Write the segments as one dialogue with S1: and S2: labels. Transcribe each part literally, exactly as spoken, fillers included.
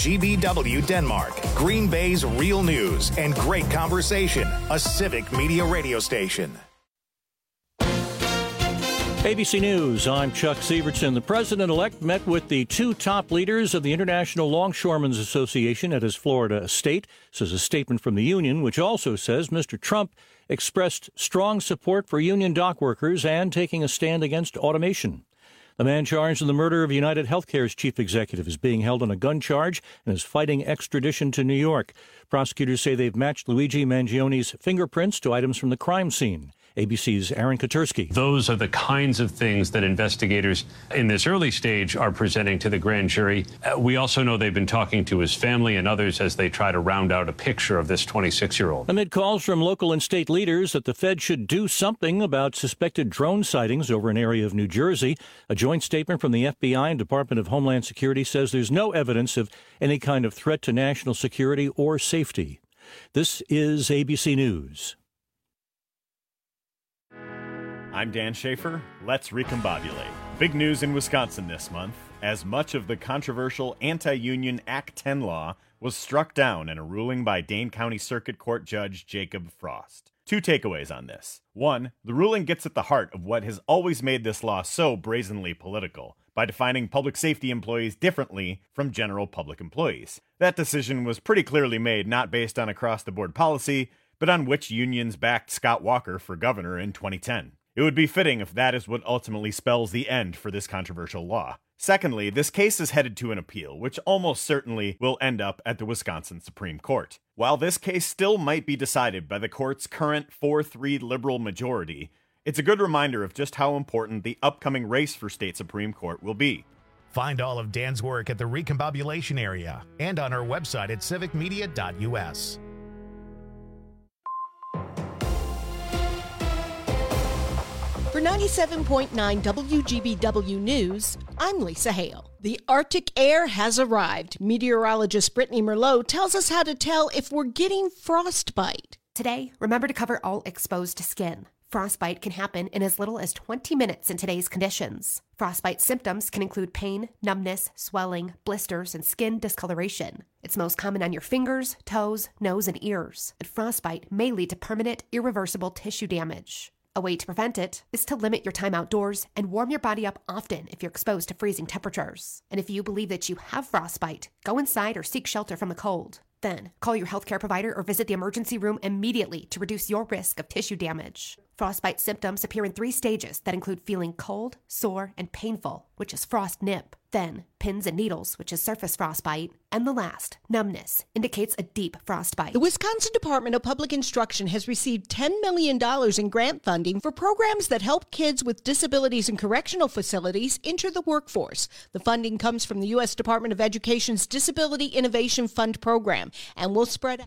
S1: G B W Denmark, Green Bay's real news and great conversation, a civic media radio station.
S2: A B C News, I'm Chuck Severson. The president-elect met with the two top leaders of the International Longshoremen's Association at his Florida estate, says a statement from the union, which also says Mister Trump expressed strong support for union dock workers and taking a stand against automation. The man charged in the murder of United Healthcare's chief executive is being held on a gun charge and is fighting extradition to New York. Prosecutors say they've matched Luigi Mangioni's fingerprints to items from the crime scene. A B C's Aaron Katersky.
S3: Those are the kinds of things that investigators in this early stage are presenting to the grand jury. Uh, we also know they've been talking to his family and others as they try to round out a picture of this twenty-six-year-old.
S2: Amid calls from local and state leaders that the Fed should do something about suspected drone sightings over an area of New Jersey, a joint statement from the F B I and Department of Homeland Security says there's no evidence of any kind of threat to national security or safety. This is A B C News.
S4: I'm Dan Schaefer. Let's recombobulate. Big news in Wisconsin this month, as much of the controversial anti-union Act ten law was struck down in a ruling by Dane County Circuit Court Judge Jacob Frost. Two takeaways on this. One, the ruling gets at the heart of what has always made this law so brazenly political, by defining public safety employees differently from general public employees. That decision was pretty clearly made not based on across-the-board policy, but on which unions backed Scott Walker for governor in twenty ten. It would be fitting if that is what ultimately spells the end for this controversial law. Secondly, this case is headed to an appeal, which almost certainly will end up at the Wisconsin Supreme Court. While this case still might be decided by the court's current four three liberal majority, it's a good reminder of just how important the upcoming race for state Supreme Court will be.
S5: Find all of Dan's work at the Recombobulation area and on our website at civic media dot u s.
S6: For ninety-seven point nine W G B W News, I'm Lisa Hale. The Arctic air has arrived. Meteorologist Brittany Merlot tells us how to tell if we're getting frostbite.
S7: Today, remember to cover all exposed skin. Frostbite can happen in as little as twenty minutes in today's conditions. Frostbite symptoms can include pain, numbness, swelling, blisters, and skin discoloration. It's most common on your fingers, toes, nose, and ears. And frostbite may lead to permanent, irreversible tissue damage. A way to prevent it is to limit your time outdoors and warm your body up often if you're exposed to freezing temperatures. And if you believe that you have frostbite, go inside or seek shelter from the cold. Then, call your healthcare provider or visit the emergency room immediately to reduce your risk of tissue damage. Frostbite symptoms appear in three stages that include feeling cold, sore, and painful, which is frost nip. Then, pins and needles, which is surface frostbite. And the last, numbness, indicates a deep frostbite.
S6: The Wisconsin Department of Public Instruction has received ten million dollars in grant funding for programs that help kids with disabilities in correctional facilities enter the workforce. The funding comes from the U S Department of Education's Disability Innovation Fund program and will spread out.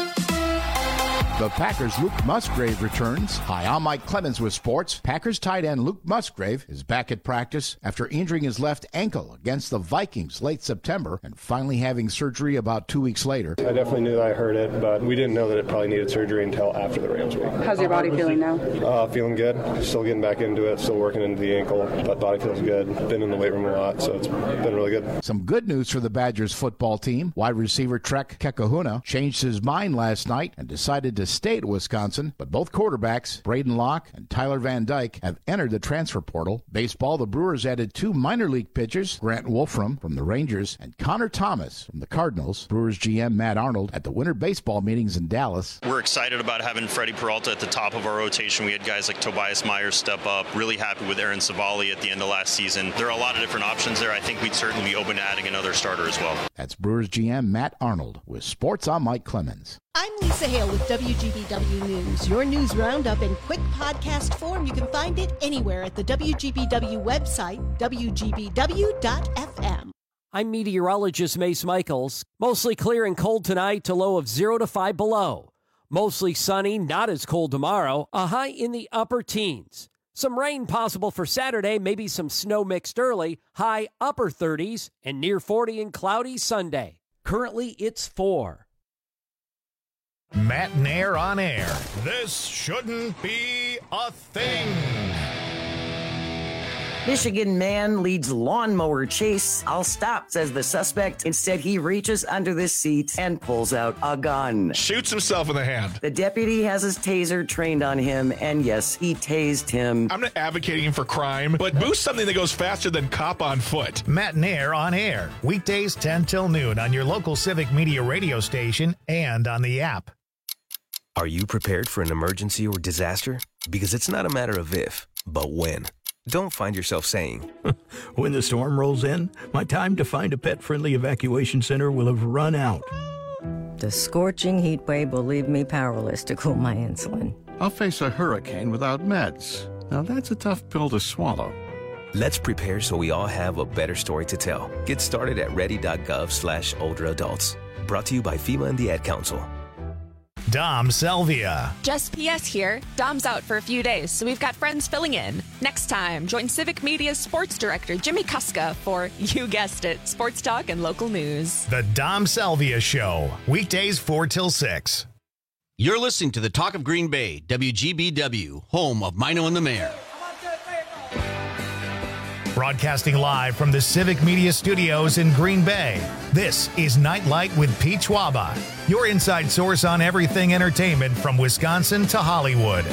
S8: The Packers' Luke Musgrave returns. Hi, I'm Mike Clemens with sports. Packers tight end Luke Musgrave is back at practice after injuring his left ankle against the Vikings late September and finally having surgery about two weeks later.
S9: I definitely knew that I hurt it, but we didn't know that it probably needed surgery until after the Rams week.
S10: How's your body feeling now?
S9: Uh, feeling good. Still getting back into it. Still working into the ankle, but body feels good. Been in the weight room a lot, so it's been really good.
S8: Some good news for the Badgers football team. Wide receiver Trek Kekahuna changed his mind last night and decided to stay at Wisconsin, but both quarterbacks, Braden Locke and Tyler Van Dyke, have entered the transfer portal. Baseball, the Brewers added two minor league pitchers, Grant Wolfram from the Rangers and Connor Thomas from the Cardinals. Brewers G M Matt Arnold at the winter baseball meetings in Dallas.
S11: We're excited about having Freddie Peralta at the top of our rotation. We had guys like Tobias Myers step up. Really happy with Aaron Savali at the end of last season. There are a lot of different options there. I think we'd certainly be open to adding another starter as well.
S8: That's Brewers G M Matt Arnold. With sports, I'm Mike Clemens.
S6: I'm Lisa Hale with W G B W News. Your news roundup in quick podcast form. You can find it anywhere at the W G B W website, W G B W dot F M.
S12: I'm meteorologist Mace Michaels. Mostly clear and cold tonight to low of zero to five below. Mostly sunny, not as cold tomorrow. A high in the upper teens. Some rain possible for Saturday, maybe some snow mixed early. High upper thirties and near forty and cloudy Sunday. Currently, it's four.
S5: Matt Nair on air. This shouldn't be a thing.
S10: Michigan man leads lawnmower chase. I'll stop, says the suspect. Instead, he reaches under the seat and pulls out a gun.
S13: Shoots himself in the hand.
S10: The deputy has his taser trained on him, and yes, he tased him.
S13: I'm not advocating for crime, but boost something that goes faster than cop on foot.
S5: Matt and Air on air. Weekdays ten till noon on your local Civic Media radio station and on the app.
S14: Are you prepared for an emergency or disaster? Because it's not a matter of if, but when. Don't find yourself saying,
S15: when the storm rolls in, my time to find a pet-friendly evacuation center will have run out.
S16: The scorching heat wave will leave me powerless to cool my insulin.
S17: I'll face a hurricane without meds. Now that's a tough pill to swallow.
S14: Let's prepare so we all have a better story to tell. Get started at ready.gov slash older adults. Brought to you by FEMA and the Ad Council.
S5: Dom Selvia.
S18: Just P S here. Dom's out for a few days, so we've got friends filling in. Next time, join Civic Media's sports director, Jimmy Kuska, for, you guessed it, sports talk and local news.
S5: The Dom Selvia Show. Weekdays four till six.
S19: You're listening to the Talk of Green Bay, W G B W, home of Mino and the Mayor.
S5: Broadcasting live from the Civic Media Studios in Green Bay, this is Nightlight with Pete Schwaba, your inside source on everything entertainment from Wisconsin to Hollywood.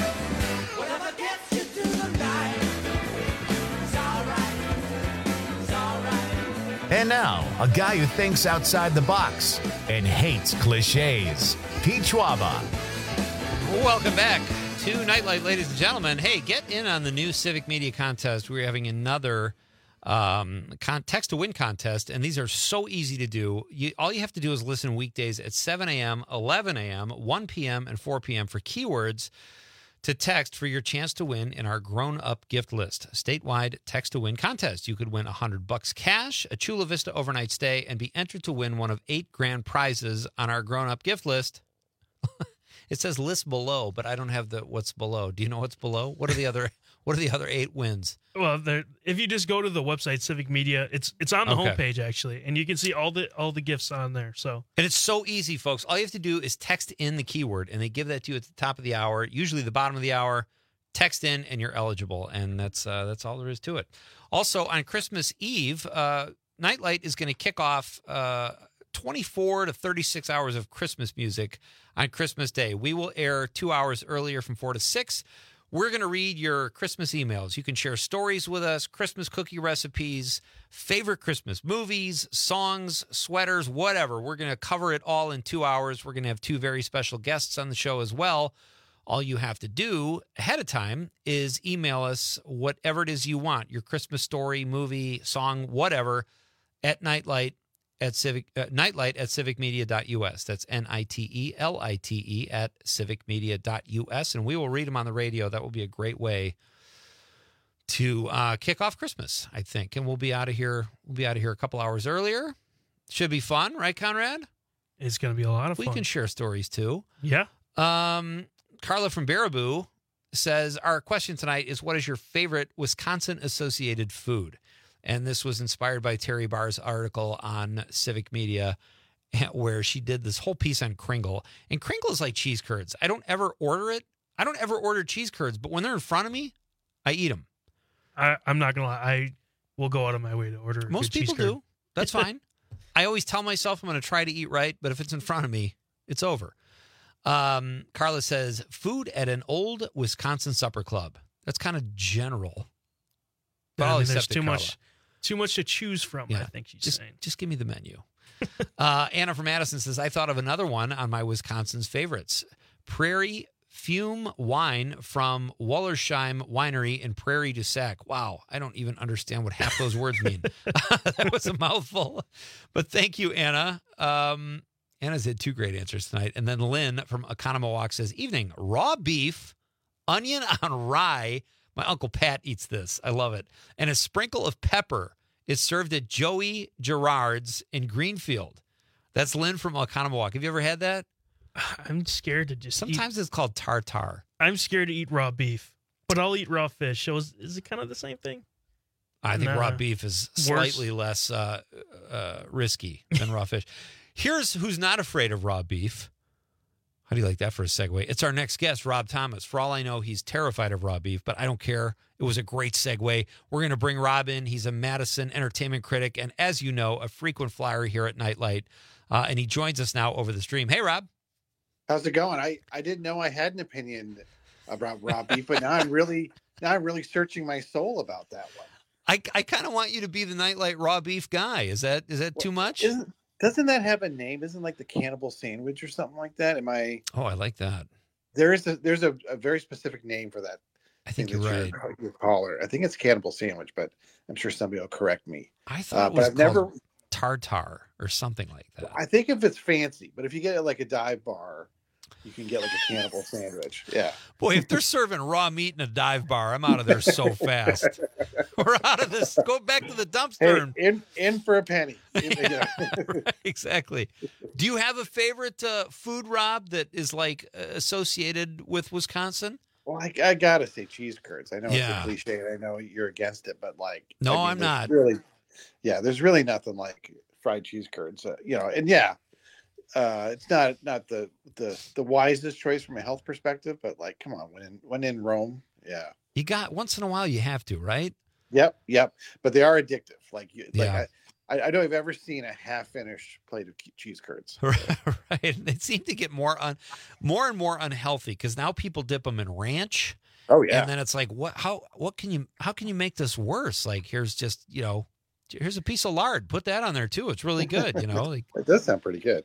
S5: And now, a guy who thinks outside the box and hates cliches, Pete Schwaba.
S20: Welcome back to Nightlight, ladies and gentlemen. Hey, get in on the new Civic Media contest. We're having another um, con- text-to-win contest, and these are so easy to do. You, all you have to do is listen weekdays at seven a.m., eleven a.m., one p.m., and four p.m. for keywords to text for your chance to win in our grown-up gift list. Statewide text-to-win contest. You could win one hundred bucks cash, a Chula Vista overnight stay, and be entered to win one of eight grand prizes on our grown-up gift list. It says list below, but I don't have the what's below. Do you know what's below? What are the other What are the other eight wins?
S21: Well, if you just go to the website Civic Media, it's it's on the
S20: Okay.
S21: homepage actually, and you can see all the all the gifts on there. So
S20: And it's so easy, folks. All you have to do is text in the keyword, and they give that to you at the top of the hour, usually the bottom of the hour. Text in, and you're eligible, and that's uh, that's all there is to it. Also, on Christmas Eve, uh, Nightlight is going to kick off uh, twenty-four to thirty-six hours of Christmas music on Christmas Day. We will air two hours earlier from four to six. We're going to read your Christmas emails. You can share stories with us, Christmas cookie recipes, favorite Christmas movies, songs, sweaters, whatever. We're going to cover it all in two hours. We're going to have two very special guests on the show as well. All you have to do ahead of time is email us whatever it is you want, your Christmas story, movie, song, whatever, at Nightlight at Civic uh, Nightlight at civic media dot u s. That's N I T E L I T E at civic media dot u s, and we will read them on the radio. That will be a great way to uh, kick off Christmas, I think. And we'll be out of here. We'll be out of here a couple hours earlier. Should be fun, right, Conrad?
S21: it's going to be a lot of
S20: we
S21: fun.
S20: We can share stories too.
S21: Yeah.
S20: Um, Carla from Baraboo says, our question tonight is, what is your favorite Wisconsin-associated food? And this was inspired by Terry Barr's article on Civic Media, where she did this whole piece on Kringle. And Kringle is like cheese curds. I don't ever order it. I don't ever order cheese curds, but when they're in front of me, I eat them.
S21: I, I'm not going to lie. I will go out of my way to order a
S20: Most
S21: good
S20: people
S21: cheese curd.
S20: do. That's fine. I always tell myself I'm going to try to eat right, but if it's in front of me, it's over. Um, Carla says, food at an old Wisconsin supper club. That's kind of general. But
S21: Yeah,
S20: I'll
S21: I mean, there's
S20: accept it,
S21: too
S20: Carla.
S21: much, too much to choose from,
S20: Yeah.
S21: I think she's
S20: just,
S21: saying.
S20: Just give me the menu. uh, Anna from Madison says, I thought of another one on my Wisconsin's favorites. Prairie Fume wine from Wallersheim Winery in Prairie du Sac. Wow, I don't even understand what half those words mean. That was a mouthful. But thank you, Anna. Um, Anna's had two great answers tonight. And then Lynn from Economowalk says, evening, raw beef, onion on rye. My Uncle Pat eats this. I love it. And a sprinkle of pepper. It's served at Joey Gerard's in Greenfield. That's Lynn from Economowalk. Have you ever had that?
S21: I'm scared to just
S20: Sometimes
S21: eat.
S20: it's called tartar.
S21: I'm scared to eat raw beef, but I'll eat raw fish. So is, is it kind of the same thing?
S20: I think
S21: Nah.
S20: raw beef is
S21: Worse.
S20: slightly less uh, uh, risky than raw fish. Here's who's not afraid of raw beef. How do you like that for a segue? It's our next guest, Rob Thomas. For all I know, he's terrified of raw beef, but I don't care. It was a great segue. We're going to bring Rob in. He's a Madison entertainment critic, and as you know, a frequent flyer here at Nightlight, uh, and he joins us now over the stream. Hey, Rob.
S1: How's it going? I, I didn't know I had an opinion about raw beef, but now I'm really now I'm really searching my soul about that one.
S20: I, I kind of want you to be the Nightlight raw beef guy. Is that is that too much?
S1: Isn't, doesn't that have a name? Isn't like the cannibal sandwich or something like that? Am I?
S20: Oh, I like that.
S1: There is a there's a, a very specific name for that.
S20: I think you're right.
S1: Your, your caller. I think it's cannibal sandwich, but I'm sure somebody will correct me.
S20: I thought
S1: uh,
S20: it was
S1: but I've
S20: called
S1: never
S20: tartar or something like that.
S1: I think if it's fancy, but if you get it like a dive bar, you can get like a cannibal sandwich. Yeah.
S20: Boy, if they're serving raw meat in a dive bar, I'm out of there so fast. We're out of this. Go back to the dumpster.
S1: Hey,
S20: and...
S1: in in for a penny.
S20: Yeah, right, exactly. Do you have a favorite uh, food, Rob, that is like uh, associated with Wisconsin?
S1: Well, I, I gotta say cheese curds. I know
S20: Yeah.
S1: it's a cliche. And I know you're against it, but like,
S20: No,
S1: I mean,
S20: I'm
S1: there's
S20: not.
S1: Really, yeah. There's really nothing like fried cheese curds. Uh, you know, and yeah. Uh, it's not not the, the the wisest choice from a health perspective, but like, come on, when in when in Rome, yeah.
S20: You got once in a while, you have to, right?
S1: Yep, yep. But they are addictive. Like, you, like
S20: Yeah.
S1: I, I don't know if I've ever seen a half-finished plate of ke- cheese curds.
S20: Right. They seem to get more un, more and more unhealthy because now people dip them in ranch.
S1: Oh yeah.
S20: And then it's like, what? How? What can you? How can you make this worse? Like, here's just you know, here's a piece of lard. Put that on there too. It's really good. You know. Like,
S1: It does sound pretty good.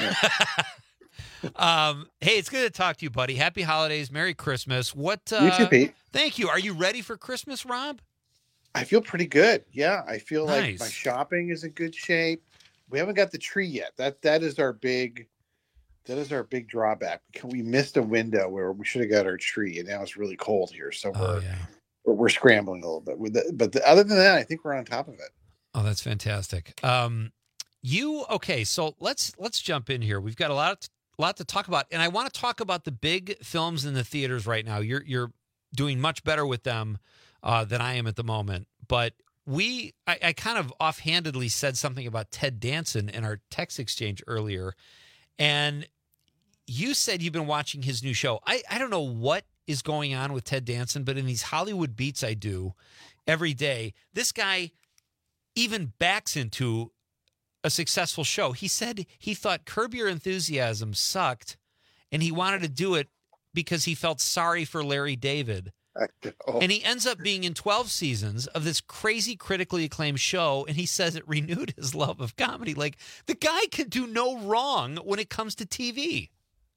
S20: um. Hey, it's good to talk to you, buddy. Happy holidays. Merry Christmas. What? Uh,
S1: You too, Pete.
S20: Thank you. Are you ready for Christmas, Rob?
S1: I feel pretty good. Yeah, I feel like
S20: Nice.
S1: my shopping is in good shape. We haven't got the tree yet. That that is our big that is our big drawback. We missed a window where we should have got our tree, and now it's really cold here, so we're
S20: Oh yeah.
S1: we're, we're scrambling a little bit with it. But the, other than that, I think we're on top of it.
S20: Oh, that's fantastic. Um, you okay? So let's let's jump in here. We've got a lot a lot to talk about, and I want to talk about the big films in the theaters right now. You're you're doing much better with them uh, than I am at the moment. But we, I, I kind of offhandedly said something about Ted Danson in our text exchange earlier, and you said you've been watching his new show. I I don't know what is going on with Ted Danson, but in these Hollywood beats I do every day, this guy even backs into a successful show. He said he thought Curb Your Enthusiasm sucked, and he wanted to do it because he felt sorry for Larry David.
S1: Oh.
S20: And he ends up being in twelve seasons of this crazy critically acclaimed show, and he says it renewed his love of comedy. Like, the guy can do no wrong when it comes to T V.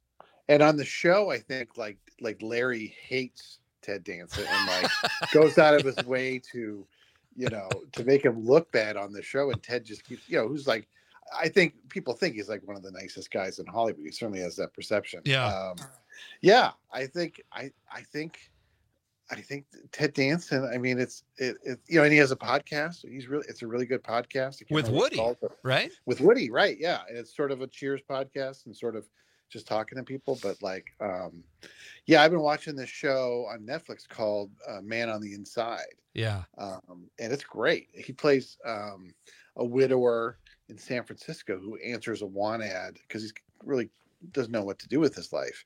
S1: And on the show, I think like like Larry hates Ted Danson and like goes out of his way to, you know, to make him look bad on the show. And Ted just keeps, you know, who's like, I think people think he's like one of the nicest guys in Hollywood. He certainly has that perception.
S20: Yeah.
S1: Um, yeah. I think, I, I think, I think Ted Danson, I mean, it's, it, it, you know, and he has a podcast. He's really, it's a really good podcast. I can't
S20: With
S1: remember what it's
S20: Woody,
S1: called, but-
S20: right?
S1: With Woody, right. Yeah. And it's sort of a Cheers podcast and sort of just talking to people. But like, um, yeah, I've been watching this show on Netflix called uh, Man on the Inside.
S20: Yeah.
S1: Um, and it's great. He plays um, a widower in San Francisco who answers a want ad because he really doesn't know what to do with his life.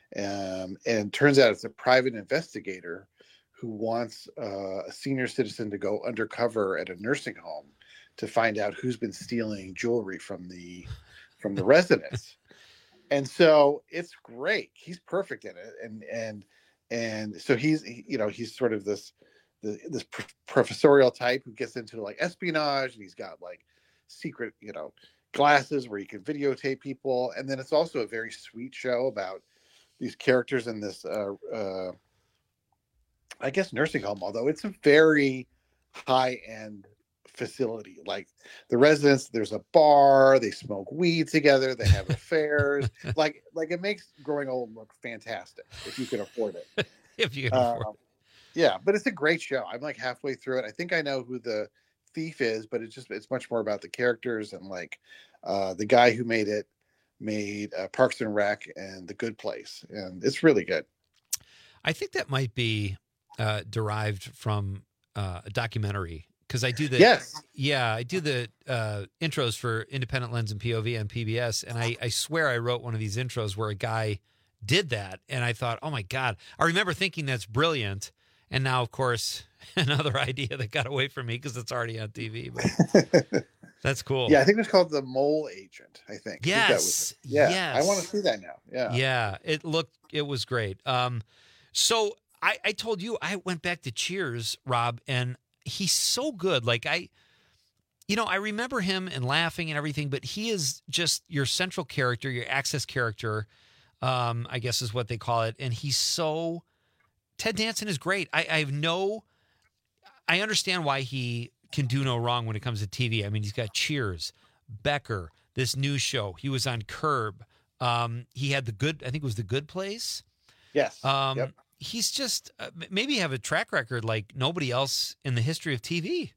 S1: Um, and turns out it's a private investigator who wants uh, a senior citizen to go undercover at a nursing home to find out who's been stealing jewelry from the from the residents. And so it's great. He's perfect in it. And and and so he's he, you know he's sort of this the, this pr- professorial type who gets into like espionage, and he's got like secret you know glasses where he can videotape people. And then it's also a very sweet show about these characters in this uh, uh, I guess nursing home, although it's a very high end facility. Like the residents, there's a bar, they smoke weed together, they have affairs. Like like it makes growing old look fantastic if you can afford it.
S20: If you can afford
S1: Um, yeah, but it's a great show. I'm like halfway through it. I think I know who the thief is, but it's just it's much more about the characters and like uh, the guy who made it made uh, Parks and Rec and The Good Place, and it's really good.
S20: I think that might be uh, derived from uh, a documentary because I do the
S1: yes,
S20: yeah, I do the uh, intros for Independent Lens and P O V on P B S, and I, I swear I wrote one of these intros where a guy did that, and I thought, oh my God, I remember thinking that's brilliant, and now of course another idea that got away from me because it's already on T V. But that's cool.
S1: Yeah, I think it was called The Mole Agent. I think.
S20: Yes.
S1: I think that was it. Yeah,
S20: yes.
S1: I want to see that now. Yeah.
S20: Yeah. It looked. It was great. Um, so I, I told you I went back to Cheers, Rob, and he's so good. Like I, you know, I remember him and laughing and everything, but he is just your central character, your access character. Um, I guess is what they call it, and he's so. Ted Danson is great. I, I have no. I understand why he can do no wrong when it comes to T V. I mean, he's got Cheers, Becker, this new show. He was on Curb. Um, he had the good, I think it was The Good Place.
S1: Yes.
S20: Um,
S1: yep.
S20: He's just, uh, maybe have a track record like nobody else in the history of T V.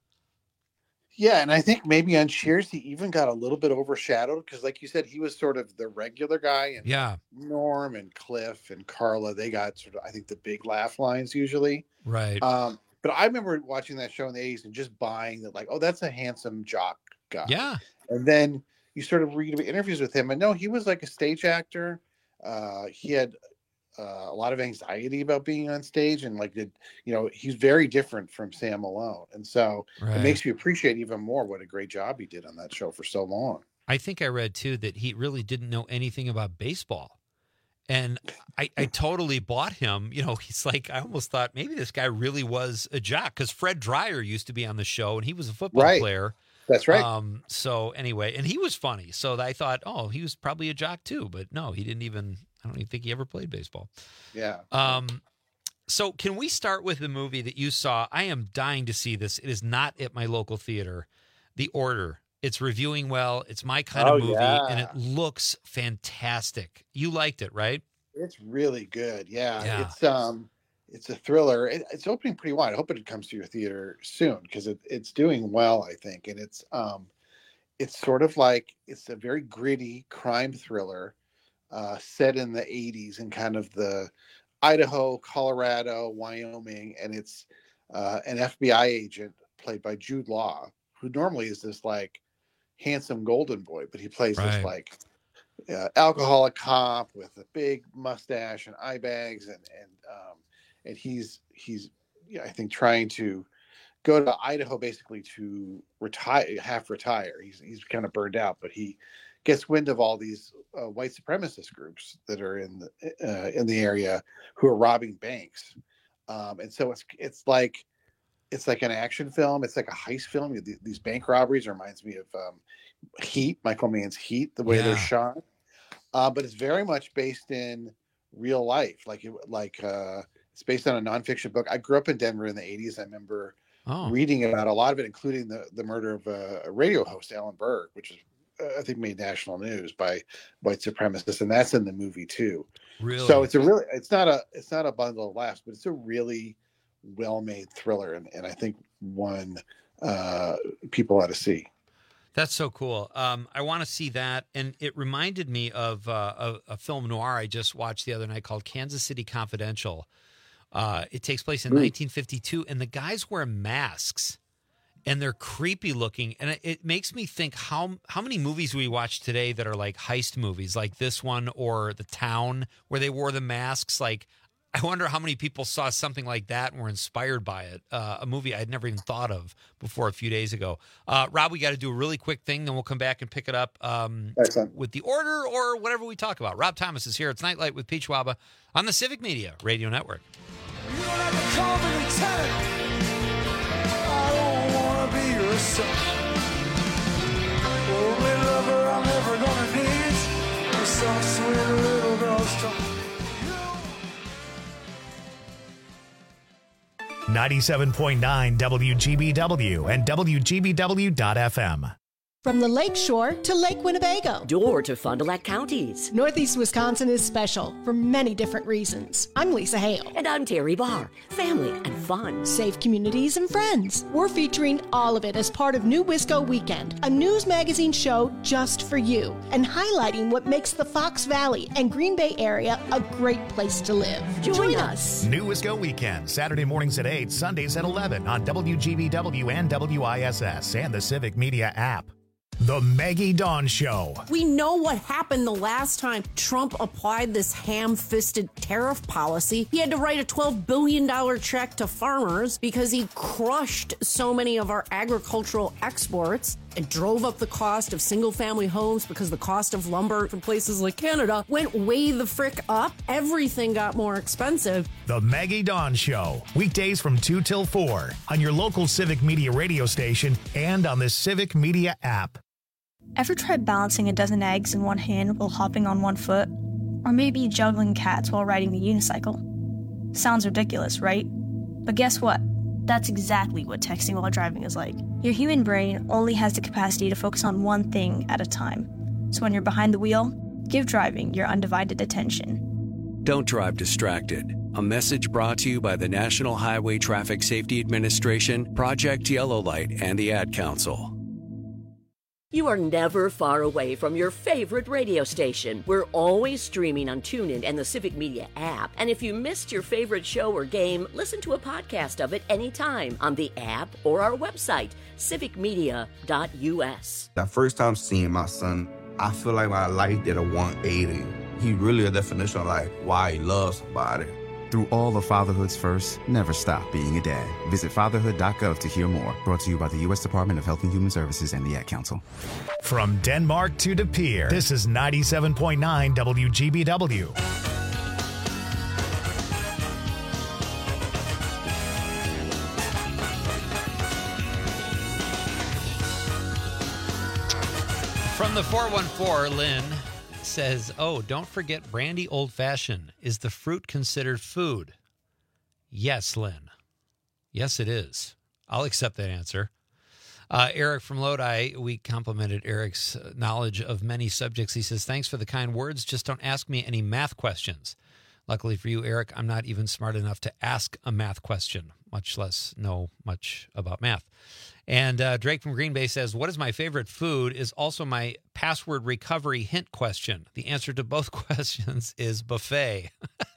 S1: Yeah, and I think maybe on Cheers he even got a little bit overshadowed because, like you said, he was sort of the regular guy, and
S20: yeah,
S1: Norm and Cliff and Carla, they got sort of, I think, the big laugh lines usually.
S20: Right.
S1: Um, But I remember watching that show in the eighties and just buying that, like, oh, that's a handsome jock guy.
S20: Yeah.
S1: And then you sort of read interviews with him, and no, he was like a stage actor. Uh, he had uh, a lot of anxiety about being on stage, and like, did you know, he's very different from Sam Malone, and so
S20: Right.
S1: it makes you appreciate even more what a great job he did on that show for so long.
S20: I think I read too that he really didn't know anything about baseball. And I, I totally bought him. You know, he's like, I almost thought maybe this guy really was a jock because Fred Dreyer used to be on the show and he was a football
S1: Right.
S20: player.
S1: That's right.
S20: Um, so anyway, and he was funny. So I thought, oh, he was probably a jock too. But no, he didn't even, I don't even think he ever played baseball.
S1: Yeah.
S20: Um, so can we start with the movie that you saw? I am dying to see this. It is not at my local theater. The Order. It's reviewing well. It's my kind
S1: Oh,
S20: of movie,
S1: yeah.
S20: and it looks fantastic. You liked it, right?
S1: It's really good. Yeah.
S20: Yeah.
S1: It's um it's a thriller. It, it's opening pretty wide. I hope it comes to your theater soon because it, it's doing well, I think. And it's um it's sort of like it's a very gritty crime thriller uh set in the eighties in kind of the Idaho, Colorado, Wyoming, and it's uh an F B I agent played by Jude Law, who normally is this like handsome golden boy, but he plays
S20: Right.
S1: this like uh, alcoholic cop with a big mustache and eye bags, and and um, and he's he's yeah, I think trying to go to Idaho basically to retire, half retire. He's he's kind of burned out, but he gets wind of all these uh, white supremacist groups that are in the uh, in the area who are robbing banks, um, and so it's it's like. It's like an action film. It's like a heist film. These bank robberies reminds me of um, Heat, Michael Mann's Heat, the way
S20: Yeah.
S1: they're shot. Uh, but it's very much based in real life. Like, it, like uh, it's based on a nonfiction book. I grew up in Denver in the eighties. I remember
S20: Oh.
S1: reading about a lot of it, including the, the murder of a, a radio host, Alan Berg, which is, uh, I think, made national news by white supremacists. And that's in the movie too.
S20: Really?
S1: So it's a really, it's not a, it's not a bundle of laughs, but it's a really well-made thriller, and, and I think one uh, people ought to see.
S20: That's so cool. Um, I want to see that, and it reminded me of uh, a, a film noir I just watched the other night called Kansas City Confidential. Uh, it takes place in
S1: Ooh.
S20: nineteen fifty-two, and the guys wear masks, and they're creepy looking, and it, it makes me think how how many movies we watch today that are like heist movies, like this one or The Town, where they wore the masks. Like, I wonder how many people saw something like that and were inspired by it. Uh, a movie I had never even thought of before a few days ago. Uh, Rob, we got to do a really quick thing, then we'll come back and pick it up um, with The Order or whatever we talk about. Rob Thomas is here. It's Nightlight with Pete Schwaba on the Civic Media Radio Network.
S5: ninety-seven point nine W G B W and W G B W dot F M.
S6: From the Lake Shore to Lake Winnebago.
S3: Door to Fond du Lac counties.
S6: Northeast Wisconsin is special for many different reasons. I'm Lisa Hale.
S3: And I'm Terry Barr. Family and fun.
S6: Safe communities and friends. We're featuring all of it as part of New Wisco Weekend, a news magazine show just for you, and highlighting what makes the Fox Valley and Green Bay area a great place to live.
S3: Join,
S6: Join
S3: us.
S6: us.
S5: New Wisco Weekend, Saturday mornings at eight, Sundays at eleven on W G B W and W I S S and the Civic Media app. The Maggie Dawn Show.
S22: We know what happened the last time Trump applied this ham-fisted tariff policy. He had to write a twelve billion dollars check to farmers because he crushed so many of our agricultural exports and drove up the cost of single-family homes because the cost of lumber from places like Canada went way the frick up. Everything got more expensive.
S5: The Maggie Dawn Show. Weekdays from two till four on your local Civic Media radio station and on the Civic Media app.
S23: Ever tried balancing a dozen eggs in one hand while hopping on one foot? Or maybe juggling cats while riding the unicycle? Sounds ridiculous, right? But guess what? That's exactly what texting while driving is like. Your human brain only has the capacity to focus on one thing at a time. So when you're behind the wheel, give driving your undivided attention.
S24: Don't drive distracted. A message brought to you by the National Highway Traffic Safety Administration, Project Yellow Light, and the Ad Council.
S3: You are never far away from your favorite radio station. We're always streaming on TuneIn and the Civic Media app. And if you missed your favorite show or game, listen to a podcast of it anytime on the app or our website, civic media dot u s.
S25: The first time seeing my son, I feel like my life did a one eighty. He really a definition of like why he loves somebody.
S26: Through all of fatherhood's first, never stop being a dad. Visit fatherhood dot gov to hear more. Brought to you by the U S Department of Health and Human Services and the Ad Council.
S5: From Denmark to De Pere, this is ninety-seven point nine W G B W.
S20: From the four one four, Lynn says, oh, don't forget brandy old fashioned. Is the fruit considered food? Yes, Lynn. Yes, it is. I'll accept that answer. Uh, Eric from Lodi, we complimented Eric's knowledge of many subjects. He says, thanks for the kind words. Just don't ask me any math questions. Luckily for you, Eric, I'm not even smart enough to ask a math question, much less know much about math. And uh, Drake from Green Bay says, what is my favorite food is also my password recovery hint question. The answer to both questions is buffet.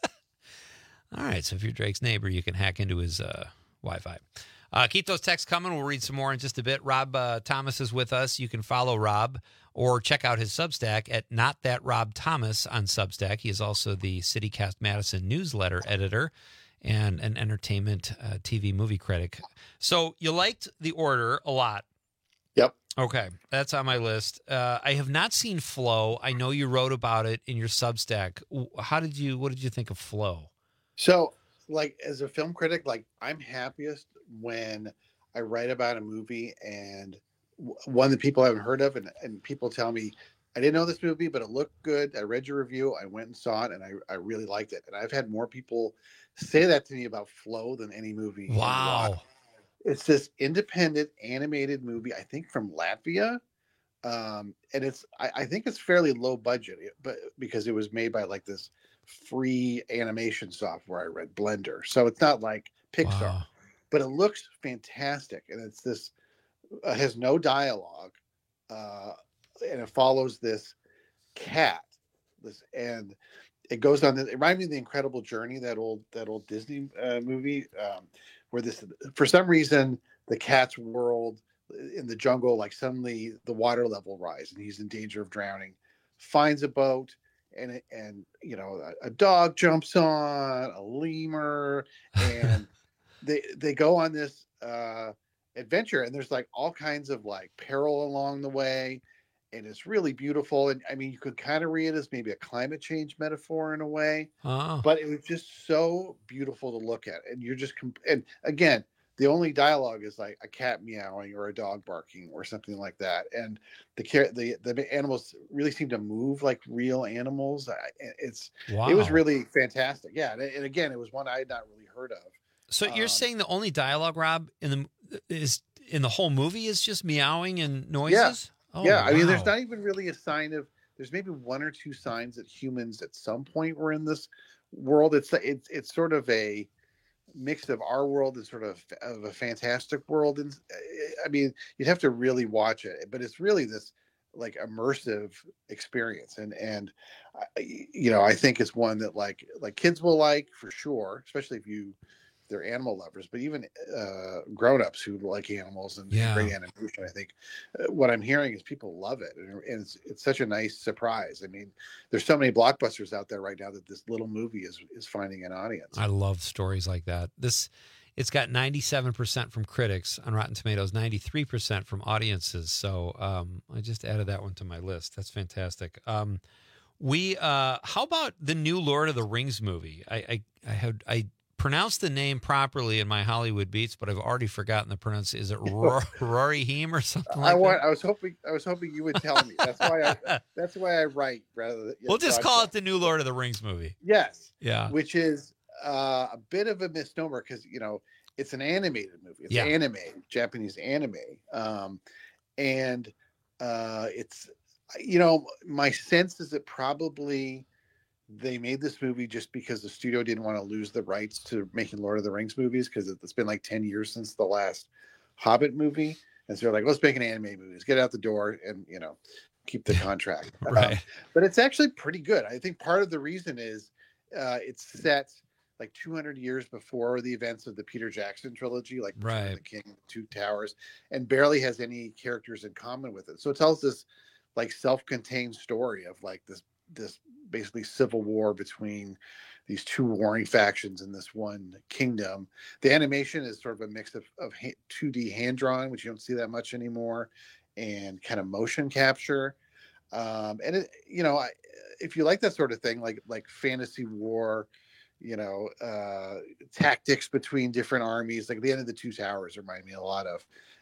S20: All right, so if you're Drake's neighbor, you can hack into his uh, Wi-Fi. Uh, keep those texts coming. We'll read some more in just a bit. Rob uh, Thomas is with us. You can follow Rob or check out his Substack at Not That Rob Thomas on Substack. He is also the CityCast Madison newsletter editor and an entertainment uh, T V movie critic. So you liked The Order a lot.
S1: Yep.
S20: Okay, that's on my list. Uh, I have not seen Flow. I know you wrote about it in your Substack. How did you? What did you think of Flow?
S1: So, like, as a film critic, like, I'm happiest when I write about a movie and one that people haven't heard of, and, and people tell me, I didn't know this movie, but it looked good. I read your review. I went and saw it, and I, I really liked it. And I've had more people say that to me about Flow than any movie.
S20: Wow.
S1: It's this independent animated movie, I think from Latvia. Um, and it's, I, I think it's fairly low budget, but because it was made by like this free animation software I read, Blender. So it's not like Pixar, wow. But it looks fantastic. And it's this, uh, has no dialogue. Uh, and it follows this cat. This, and it goes on, the, it reminds me of The Incredible Journey, that old, that old Disney uh, movie, um, where this, for some reason, the cat's world in the jungle, like suddenly the water level rise and he's in danger of drowning, finds a boat, and, and you know, a, a dog jumps on, a lemur, and they, they go on this uh, adventure, and there's like all kinds of like peril along the way. And it's really beautiful. And I mean, you could kind of read it as maybe a climate change metaphor in a way,
S20: oh.
S1: but it was just so beautiful to look at. And you're just, comp- and again, the only dialogue is like a cat meowing or a dog barking or something like that. And the car- the the animals really seem to move like real animals. It's wow. It was really fantastic. Yeah, and, and again, it was one I had not really heard of.
S20: So you're um, saying the only dialogue, Rob, in the is in the whole movie is just meowing and noises?
S1: Yeah.
S20: Oh,
S1: yeah, I
S20: wow.
S1: mean, there's not even really a sign of. There's maybe one or two signs that humans at some point were in this world. It's it's it's sort of a mix of our world and sort of of a fantastic world. And I mean, you'd have to really watch it, but it's really this like immersive experience. And and you know, I think it's one that like like kids will like for sure, especially if you. They're animal lovers, but even uh, grown-ups who like animals and
S20: Yeah.
S1: great animation, I think uh, what I'm hearing is people love it, and, and it's it's such a nice surprise. I mean, there's so many blockbusters out there right now that this little movie is is finding an audience.
S20: I love stories like that. This, it's got ninety-seven percent from critics on Rotten Tomatoes, ninety-three percent from audiences. So um, I just added that one to my list. That's fantastic. Um, we, uh, how about the new Lord of the Rings movie? I, I, I had, I pronounced the name properly in my Hollywood Beats, but I've already forgotten the pronunciation. Is it Rory, Rory Heem or something like
S1: I want.
S20: that?
S1: I was hoping. I was hoping you would tell me. That's why. I, that's why I write rather than.
S20: We'll just call it the new Lord of the Rings movie.
S1: Yes.
S20: Yeah.
S1: Which is uh, a bit of a misnomer because you know it's an animated movie. It's
S20: Yeah.
S1: anime, Japanese anime, um, and uh, it's you know my sense is that probably they made this movie just because the studio didn't want to lose the rights to making Lord of the Rings movies because it's been like ten years since the last Hobbit movie, and so they're like, let's make an anime movie, let's get it out the door, and you know, keep the contract.
S20: Right.
S1: Um, but it's actually pretty good. I think part of the reason is uh, it's set like two hundred years before the events of the Peter Jackson trilogy, like Return of
S20: Right.
S1: the King, Two Towers, and barely has any characters in common with it. So it tells this like self-contained story of like this this basically civil war between these two warring factions in this one kingdom. The animation is sort of a mix of, of two D hand drawing, which you don't see that much anymore, and kind of motion capture. Um, and it, you know, I, if you like that sort of thing, like like fantasy war, you know, uh, tactics between different armies, like the end of the Two Towers remind me a lot of.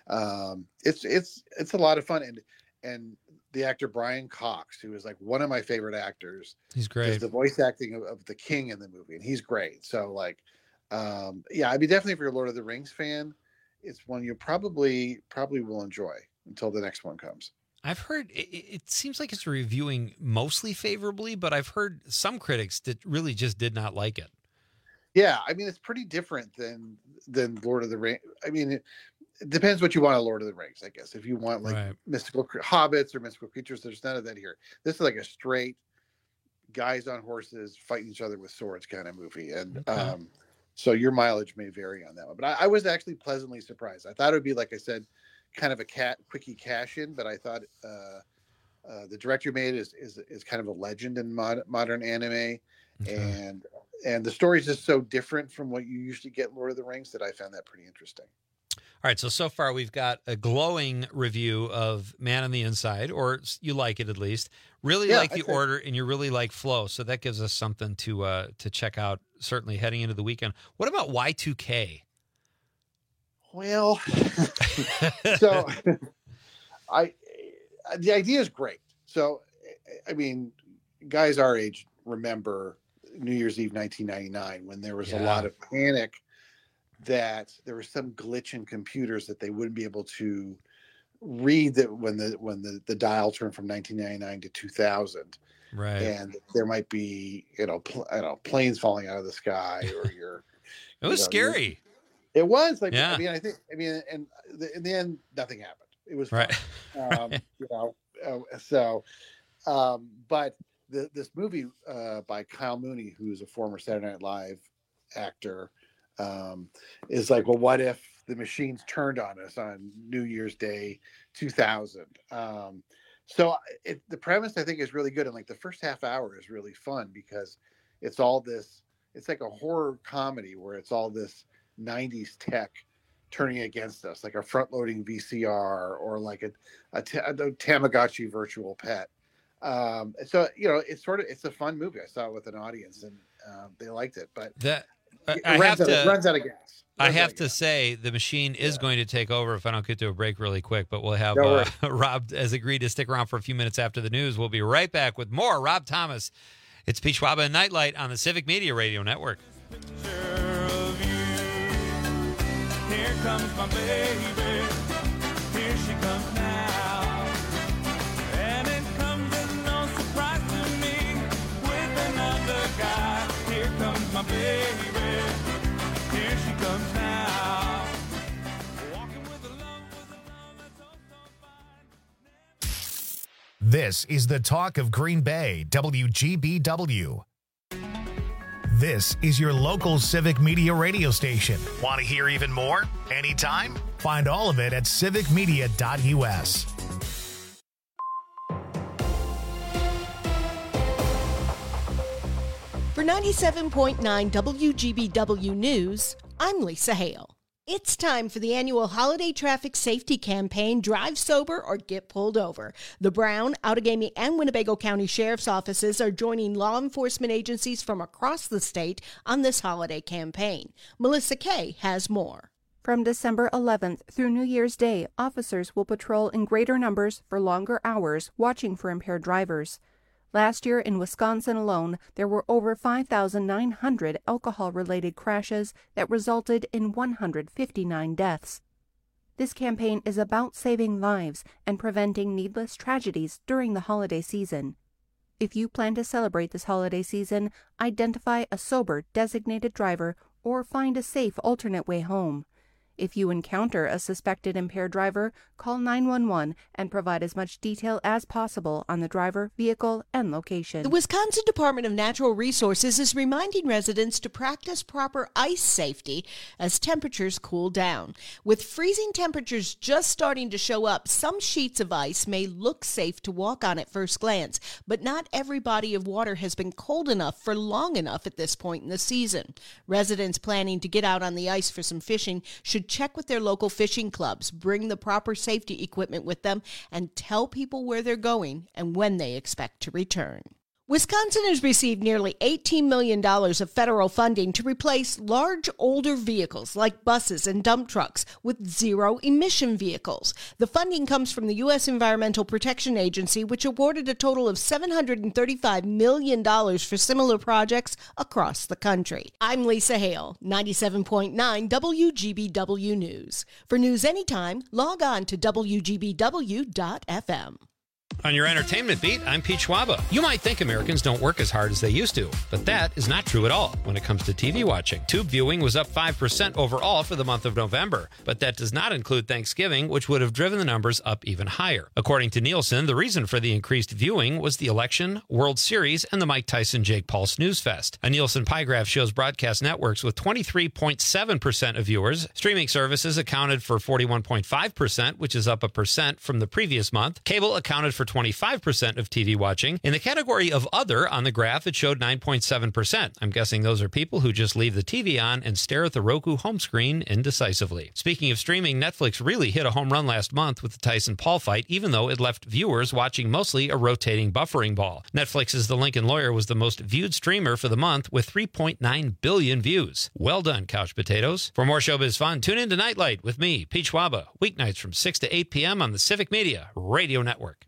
S1: Um, it's it's it's a lot of fun, and and the actor Brian Cox, who is like one of my favorite actors,
S20: He's great.
S1: is the voice acting of, of the king in the movie, and he's great. So like, um, yeah, I mean, definitely if you're a Lord of the Rings fan, it's one you probably probably will enjoy until the next one comes.
S20: I've heard it, it seems like it's reviewing mostly favorably, but I've heard some critics that really just did not like it.
S1: Yeah, I mean, it's pretty different than than Lord of the Rings. I mean, it, it depends what you want out of Lord of the Rings, I guess. If you want like
S20: Right.
S1: mystical cr- hobbits or mystical creatures, there's none of that here. This is like a straight guys on horses fighting each other with swords kind of movie, and
S20: Okay.
S1: um, so your mileage may vary on that one. But I, I was actually pleasantly surprised. I thought it would be, like I said, kind of a cat quickie cash in, but I thought uh, uh, the director made is is is kind of a legend in mod, modern anime, and and the story is just so different from what you usually get in Lord of the Rings that I found that pretty interesting.
S20: All right, so so far we've got a glowing review of Man on the Inside, or you like it at least. Really
S1: Yeah,
S20: like
S1: I
S20: the
S1: think-
S20: order, and you really like Flow, so that gives us something to uh, to check out. Certainly heading into the weekend. What about Y two K?
S1: Well, so I the idea is great. So I mean, guys our age remember New Year's Eve nineteen ninety-nine when there was a
S20: Yeah.
S1: lot of panic that there was some glitch in computers that they wouldn't be able to read that when the when the, the dial turned from nineteen ninety-nine to two thousand,
S20: Right.
S1: and there might be you know pl- I don't know planes falling out of the sky or your
S20: It was
S1: you know,
S20: scary.
S1: it was like
S20: Yeah.
S1: I mean I think I mean and the, in the end nothing happened. It was
S20: Right.
S1: fine. Um, you know, uh, so um, but the, this movie uh, by Kyle Mooney, who is a former Saturday Night Live actor, um, is like, well, what if the machines turned on us on New Year's Day two thousand? Um, so it, the premise I think is really good, and like the first half hour is really fun because it's all this. It's like a horror comedy where it's all this nineties tech turning against us, like a front-loading V C R or like a, a, ta- a Tamagotchi virtual pet. Um, so you know, it's sort of it's a fun movie. I saw it with an audience, and uh, they liked it. But
S20: That I,
S1: it
S20: I
S1: runs
S20: have
S1: out,
S20: to
S1: it runs out of gas.
S20: I
S1: Runs out
S20: have
S1: of
S20: to
S1: gas.
S20: say the machine is going to take over if I don't get to a break really quick. But we'll have
S1: No
S20: uh, Rob has agreed to stick around for a few minutes after the news. We'll be right back with more Rob Thomas. It's Pete Schwaba and Nightlight on the Civic Media Radio Network.
S2: Here comes my baby. Here she comes now.
S5: This is the talk of Green Bay, W G B W. This is your local civic media radio station. Want to hear even more? Anytime? Find all of it at civic media dot U S.
S6: For ninety-seven point nine W G B W News, I'm Lisa Hale. It's time for the annual holiday traffic safety campaign, Drive Sober or Get Pulled Over. The Brown, Outagamie, and Winnebago County Sheriff's Offices are joining law enforcement agencies from across the state on this holiday campaign. Melissa Kay has more.
S2: From December eleventh through New Year's Day, officers will patrol in greater numbers for longer hours, watching for impaired drivers. Last year in Wisconsin alone, there were over five thousand nine hundred alcohol-related crashes that resulted in one hundred fifty-nine deaths. This campaign is about saving lives and preventing needless tragedies during the holiday season. If you plan to celebrate this holiday season, identify a sober designated driver or find a safe alternate way home. If you encounter a suspected impaired driver, call nine one one and provide as much detail as possible on the driver, vehicle, and location.
S6: The Wisconsin Department of Natural Resources is reminding residents to practice proper ice safety as temperatures cool down. With freezing temperatures just starting to show up, some sheets of ice may look safe to walk on at first glance, but not every body of water has been cold enough for long enough at this point in the season. Residents planning to get out on the ice for some fishing should check with their local fishing clubs, bring the proper safety equipment with them, and tell people where they're going and when they expect to return. Wisconsin has received nearly eighteen million dollars of federal funding to replace large, older vehicles like buses and dump trucks with zero-emission vehicles. The funding comes from the U S Environmental Protection Agency, which awarded a total of seven hundred thirty-five million dollars for similar projects across the country. I'm Lisa Hale, ninety-seven point nine W G B W News. For news anytime, log on to W G B W dot F M.
S20: On your entertainment beat, I'm Pete Schwaba. You might think Americans don't work as hard as they used to, but that is not true at all when it comes to T V watching. Tube viewing was up five percent overall for the month of November, but that does not include Thanksgiving, which would have driven the numbers up even higher. According to Nielsen, the reason for the increased viewing was the election, World Series, and the Mike Tyson-Jake Paul Snooze Fest. A Nielsen pie graph shows broadcast networks with twenty-three point seven percent of viewers. Streaming services accounted for forty-one point five percent, which is up a percent from the previous month. Cable accounted for twenty-five percent of T V watching. In the category of other on the graph, it showed nine point seven percent. I'm guessing those are people who just leave the T V on and stare at the Roku home screen indecisively. Speaking of streaming, Netflix really hit a home run last month with the Tyson-Paul fight, even though it left viewers watching mostly a rotating buffering ball. Netflix's The Lincoln Lawyer was the most viewed streamer for the month with three point nine billion views. Well done, couch potatoes. For more showbiz fun, tune in to Nightlight with me, Pete Schwaba, weeknights from six to eight p.m. on the Civic Media Radio Network.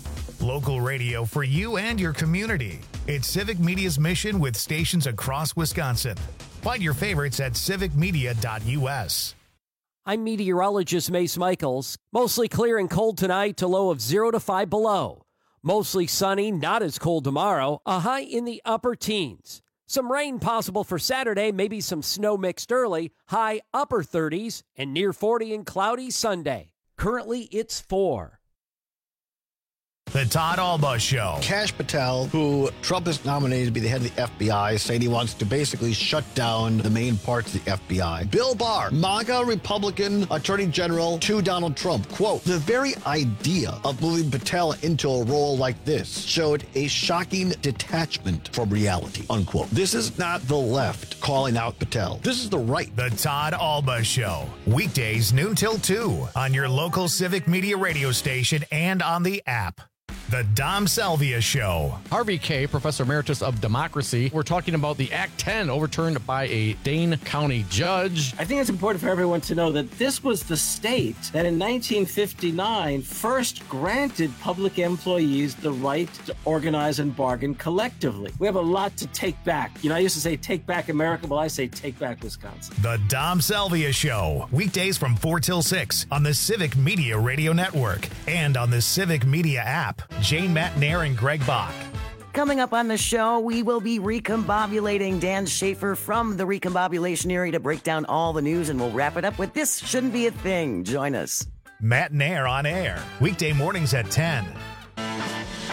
S5: Local radio for you and your community. It's Civic Media's mission with stations across Wisconsin. Find your favorites at civic media dot U S.
S12: I'm meteorologist Mace Michaels. Mostly clear and cold tonight to low of zero to five below. Mostly sunny, not as cold tomorrow, a high in the upper teens. Some rain possible for Saturday, maybe some snow mixed early, high upper thirties, and near forty and cloudy Sunday. Currently, it's four.
S5: The Todd Alba Show.
S4: Kash Patel, who Trump has nominated to be the head of the F B I, saying he wants to basically shut down the main parts of the F B I. Bill Barr, MAGA Republican Attorney General to Donald Trump. Quote, the very idea of moving Patel into a role like this showed a shocking detachment from reality, unquote. This is not the left calling out Patel. This is the right.
S5: The Todd Alba Show. Weekdays noon till two on your local Civic Media radio station and on the app. The Dom Salvia Show.
S7: Harvey Kaye, Professor Emeritus of Democracy. We're talking about the Act ten overturned by a Dane County judge.
S8: I think it's important for everyone to know that this was the state that in nineteen fifty-nine first granted public employees the right to organize and bargain collectively. We have a lot to take back. You know, I used to say take back America. Well, I say take back Wisconsin.
S5: The Dom Salvia Show. Weekdays from four till six on the Civic Media Radio Network and on the Civic Media app. Jane Matnair and Greg Bach.
S10: Coming up on the show, we will be recombobulating Dan Schaefer from the recombobulation area to break down all the news, and we'll wrap it up with This Shouldn't Be a Thing. Join us.
S5: Matnair on air, weekday mornings at ten.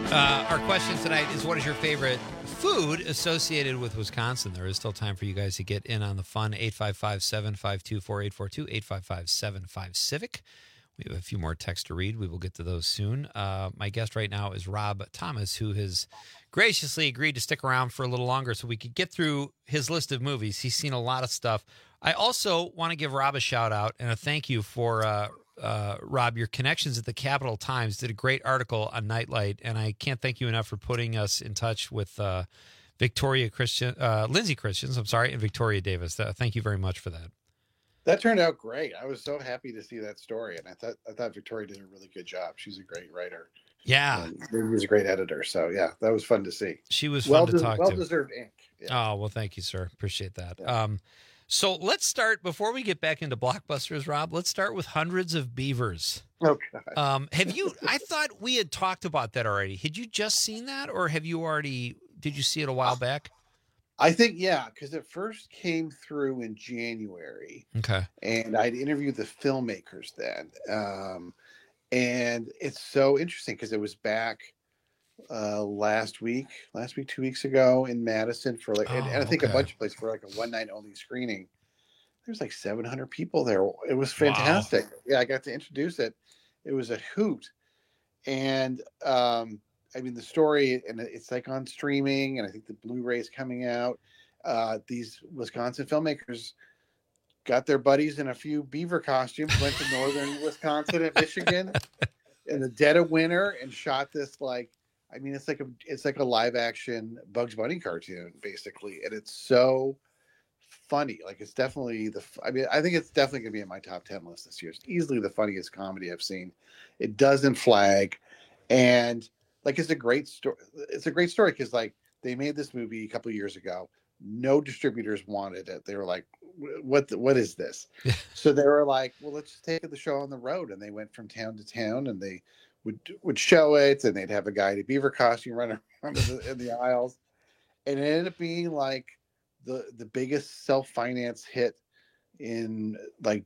S20: Uh, our question tonight is, what is your favorite food associated with Wisconsin? There is still time for you guys to get in on the fun. eight five five, seven five two, four eight four two, eight five five, seven five, civic. We have a few more texts to read. We will get to those soon. Uh, my guest right now is Rob Thomas, who has graciously agreed to stick around for a little longer so we could get through his list of movies. He's seen a lot of stuff. I also want to give Rob a shout out and a thank you for uh, uh, Rob, your connections at the Capital Times did a great article on Nightlight, and I can't thank you enough for putting us in touch with uh, Victoria Christian, uh, Lindsay Christians, I'm sorry, and Victoria Davis. Uh, thank you very much for that.
S1: That turned out great. I was so happy to see that story, and I thought I thought Victoria did a really good job. She's a great writer.
S20: Yeah,
S1: and he was a great editor. So yeah, that was fun to see.
S20: She was
S1: well
S20: fun to
S1: des-
S20: talk
S1: well
S20: to.
S1: Well deserved ink.
S20: Yeah. Oh well, thank you, sir. Appreciate that. Yeah. Um, so let's start before we get back into blockbusters, Rob. Let's start with Hundreds of Beavers.
S1: Oh God.
S20: Um, have you? I thought we had talked about that already. Had you just seen that, or have you already? Did you see it a while back?
S1: I think, yeah, because it first came through in January.
S20: Okay.
S1: And I'd interviewed the filmmakers then. Um, and it's so interesting because it was back uh, last week, last week, two weeks ago in Madison for like, oh, and, and I think okay. a bunch of places for like a one night only screening. There's like seven hundred people there. It was fantastic. Wow. Yeah, I got to introduce it. It was a hoot. And, um, I mean, the story, and it's like on streaming, and I think the Blu-ray is coming out. Uh, these Wisconsin filmmakers got their buddies in a few beaver costumes, went to northern Wisconsin and Michigan in the dead of winter, and shot this like, I mean, it's like a it's like a live action Bugs Bunny cartoon, basically, and it's so funny. Like, it's definitely the. I mean, I think it's definitely gonna be in my top ten list this year. It's easily the funniest comedy I've seen. It doesn't flag, and like, it's a great story. It's a great story because, like, they made this movie a couple of years ago. No distributors wanted it. They were like, "What? The, what is this?" So they were like, "Well, let's just take the show on the road." And they went from town to town, and they would would show it, and they'd have a guy in a beaver costume running around in the, in the aisles, and it ended up being like the the biggest self-finance hit in like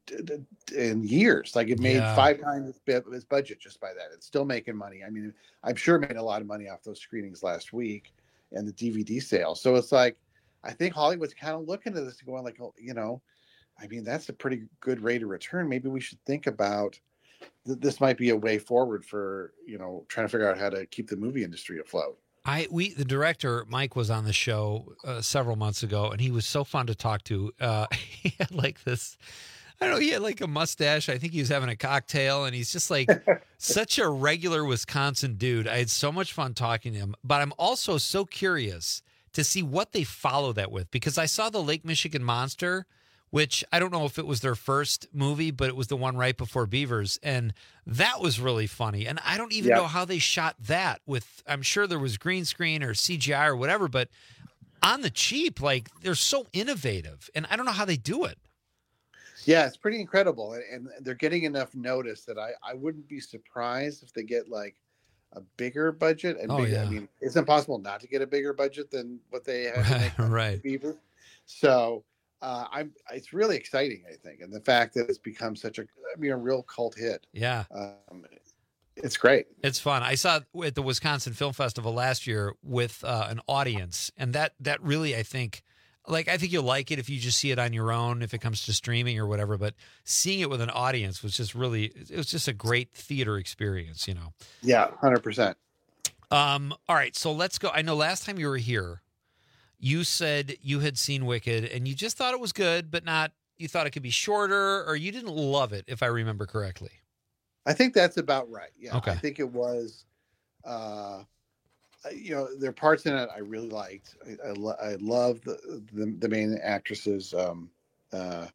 S1: in years. Like, it made yeah. five times its budget just by that. It's still making money. I mean, I'm sure it made a lot of money off those screenings last week and the D V D sales. So it's like, I think Hollywood's kind of looking at this and going like, oh, you know, I mean, that's a pretty good rate of return. Maybe we should think about th- this might be a way forward for, you know, trying to figure out how to keep the movie industry afloat.
S20: I we the director Mike was on the show uh, several months ago, and he was so fun to talk to. Uh, he had like this, I don't know, he had like a mustache. I think he was having a cocktail, and he's just like such a regular Wisconsin dude. I had so much fun talking to him, but I'm also so curious to see what they follow that with, because I saw the Lake Michigan Monster, which I don't know if it was their first movie, but it was the one right before Beavers. And that was really funny. And I don't even yep. know how they shot that with, I'm sure there was green screen or C G I or whatever, but on the cheap, like, they're so innovative, and I don't know how they do it.
S1: Yeah, it's pretty incredible. And they're getting enough notice that I, I wouldn't be surprised if they get like a bigger budget. And
S20: oh,
S1: bigger,
S20: yeah.
S1: I mean, it's impossible not to get a bigger budget than what they have.
S20: Right.
S1: To
S20: right.
S1: Beaver. So, Uh, I'm. It's really exciting, I think, and the fact that it's become such a, I mean, a real cult hit.
S20: Yeah,
S1: um, it's great.
S20: It's fun. I saw it at the Wisconsin Film Festival last year with uh, an audience, and that that really, I think, like, I think you'll like it if you just see it on your own, if it comes to streaming or whatever. But seeing it with an audience was just really, it was just a great theater experience, you know.
S1: Yeah, one hundred percent.
S20: Um. All right, so let's go. I know last time you were here, you said you had seen Wicked and you just thought it was good, but not, you thought it could be shorter, or you didn't love it, if I remember correctly.
S1: I think that's about right. Yeah.
S20: Okay.
S1: I think it was, uh, you know, there are parts in it I really liked. I, I, lo- I love the, the, the main actresses, um, uh,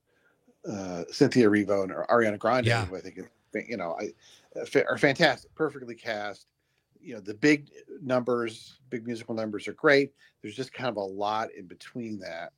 S1: uh, Cynthia Erivo and Ariana Grande,
S20: yeah.
S1: who I think, you know, I, are fantastic, perfectly cast. You know, the big numbers, big musical numbers are great. There's just kind of a lot in between that.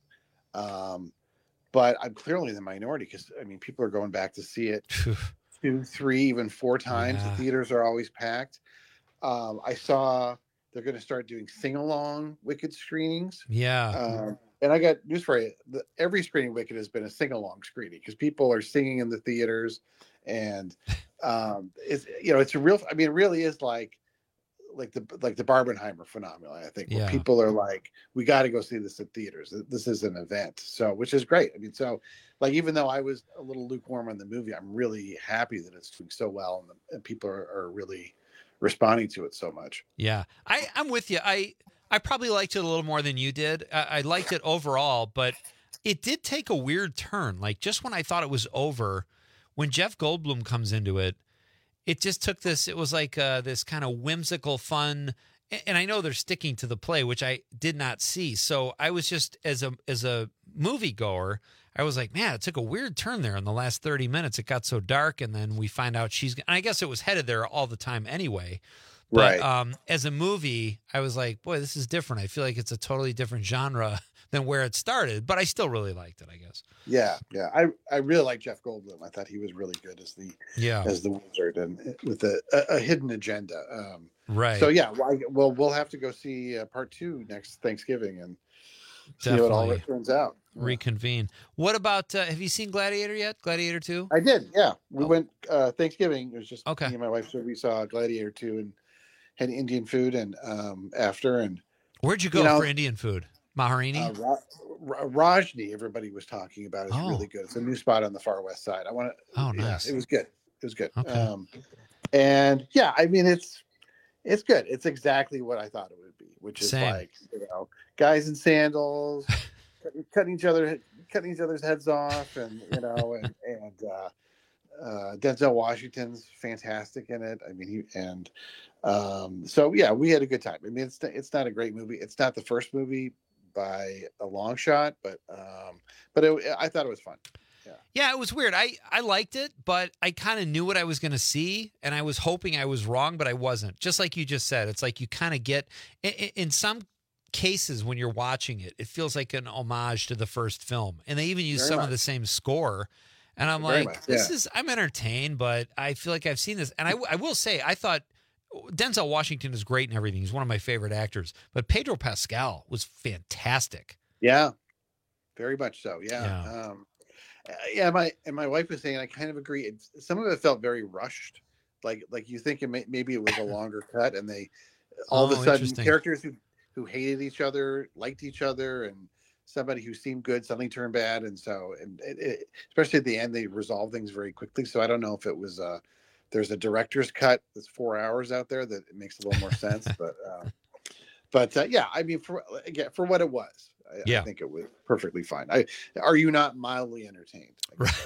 S1: Um, but I'm clearly in the minority because, I mean, people are going back to see it two, three, even four times. Yeah. The theaters are always packed. Um, I saw they're going to start doing sing-along Wicked screenings.
S20: Yeah.
S1: Um, and I got news for you. The, every screening Wicked has been a sing-along screening because people are singing in the theaters. And um, it's, you know, it's a real, I mean, it really is like, like the like the Barbenheimer phenomenon, I think, where
S20: Yeah.
S1: people are like, we got to go see this at theaters. This is an event, so which is great. I mean, so like even though I was a little lukewarm on the movie, I'm really happy that it's doing so well and, the, and people are, are really responding to it so much.
S20: Yeah, I, I'm with you. I I probably liked it a little more than you did. I, I liked it overall, but it did take a weird turn. Like just when I thought it was over, when Jeff Goldblum comes into it, it just took this. It was like uh, this kind of whimsical, fun. And I know they're sticking to the play, which I did not see. So I was just as a as a moviegoer, I was like, man, it took a weird turn there in the last thirty minutes. It got so dark, and then we find out she's. And I guess it was headed there all the time anyway. But
S1: Right.
S20: um, as a movie, I was like, boy, this is different. I feel like it's a totally different genre than where it started, but I still really liked it, I guess.
S1: Yeah, yeah. I, I really like Jeff Goldblum. I thought he was really good as the
S20: Yeah.
S1: as the wizard and with a, a, a hidden agenda. Um,
S20: Right.
S1: So yeah, well, I, well, we'll have to go see uh, part two next Thanksgiving and see what all
S20: Definitely.
S1: it turns out.
S20: Reconvene. What about, uh, have you seen Gladiator yet? Gladiator two?
S1: I did. Yeah, we went uh, Thanksgiving. It was just
S20: Okay.
S1: me and my wife. So we saw Gladiator two and had Indian food and um, after and
S20: Where'd you go
S1: you know,
S20: for Indian food? Maharini?
S1: Uh, Ra- Ra- Rajni, everybody was talking about, is
S20: Oh.
S1: really good. It's a new spot on the far west side. I want to.
S20: Oh,
S1: yeah,
S20: nice.
S1: it was good. It was good.
S20: Okay.
S1: Um, and yeah, I mean, it's it's good. It's exactly what I thought it would be, which is
S20: Same.
S1: like you know, guys in sandals, cutting- cutting each other, cutting each other's heads off, and you know, and and uh, uh, Denzel Washington's fantastic in it. I mean, he and um, so yeah, we had a good time. I mean, it's it's not a great movie. It's not the first movie by a long shot, but um, but it, I thought it was fun. Yeah.
S20: Yeah, it was weird. I, I liked it, but I kind of knew what I was going to see, and I was hoping I was wrong, but I wasn't. Just like you just said, it's like you kind of get, in, in some cases when you're watching it, it feels like an homage to the first film. And they even use
S1: Very
S20: some
S1: much.
S20: of the same score. And I'm
S1: Very
S20: like,
S1: much,
S20: this
S1: yeah.
S20: is, I'm entertained, but I feel like I've seen this. And I, I will say, I thought Denzel Washington is great and everything. He's one of my favorite actors, but Pedro Pascal was fantastic.
S1: Yeah, very much so. Yeah.
S20: Yeah.
S1: Um, uh, yeah. My and my wife was saying, I kind of agree. It's, some of it felt very rushed. Like like you think it may, maybe it was a longer cut, and they all of
S20: Oh,
S1: a sudden
S20: interesting.
S1: characters who who hated each other liked each other, and somebody who seemed good suddenly turned bad, and so and it, it, especially at the end they resolved things very quickly. So I don't know if it was uh there's a director's cut that's four hours out there that it makes a little more sense, but uh, but uh, yeah, I mean for again for what it was. I,
S20: Yeah.
S1: I think it was perfectly fine. I, are you not mildly entertained?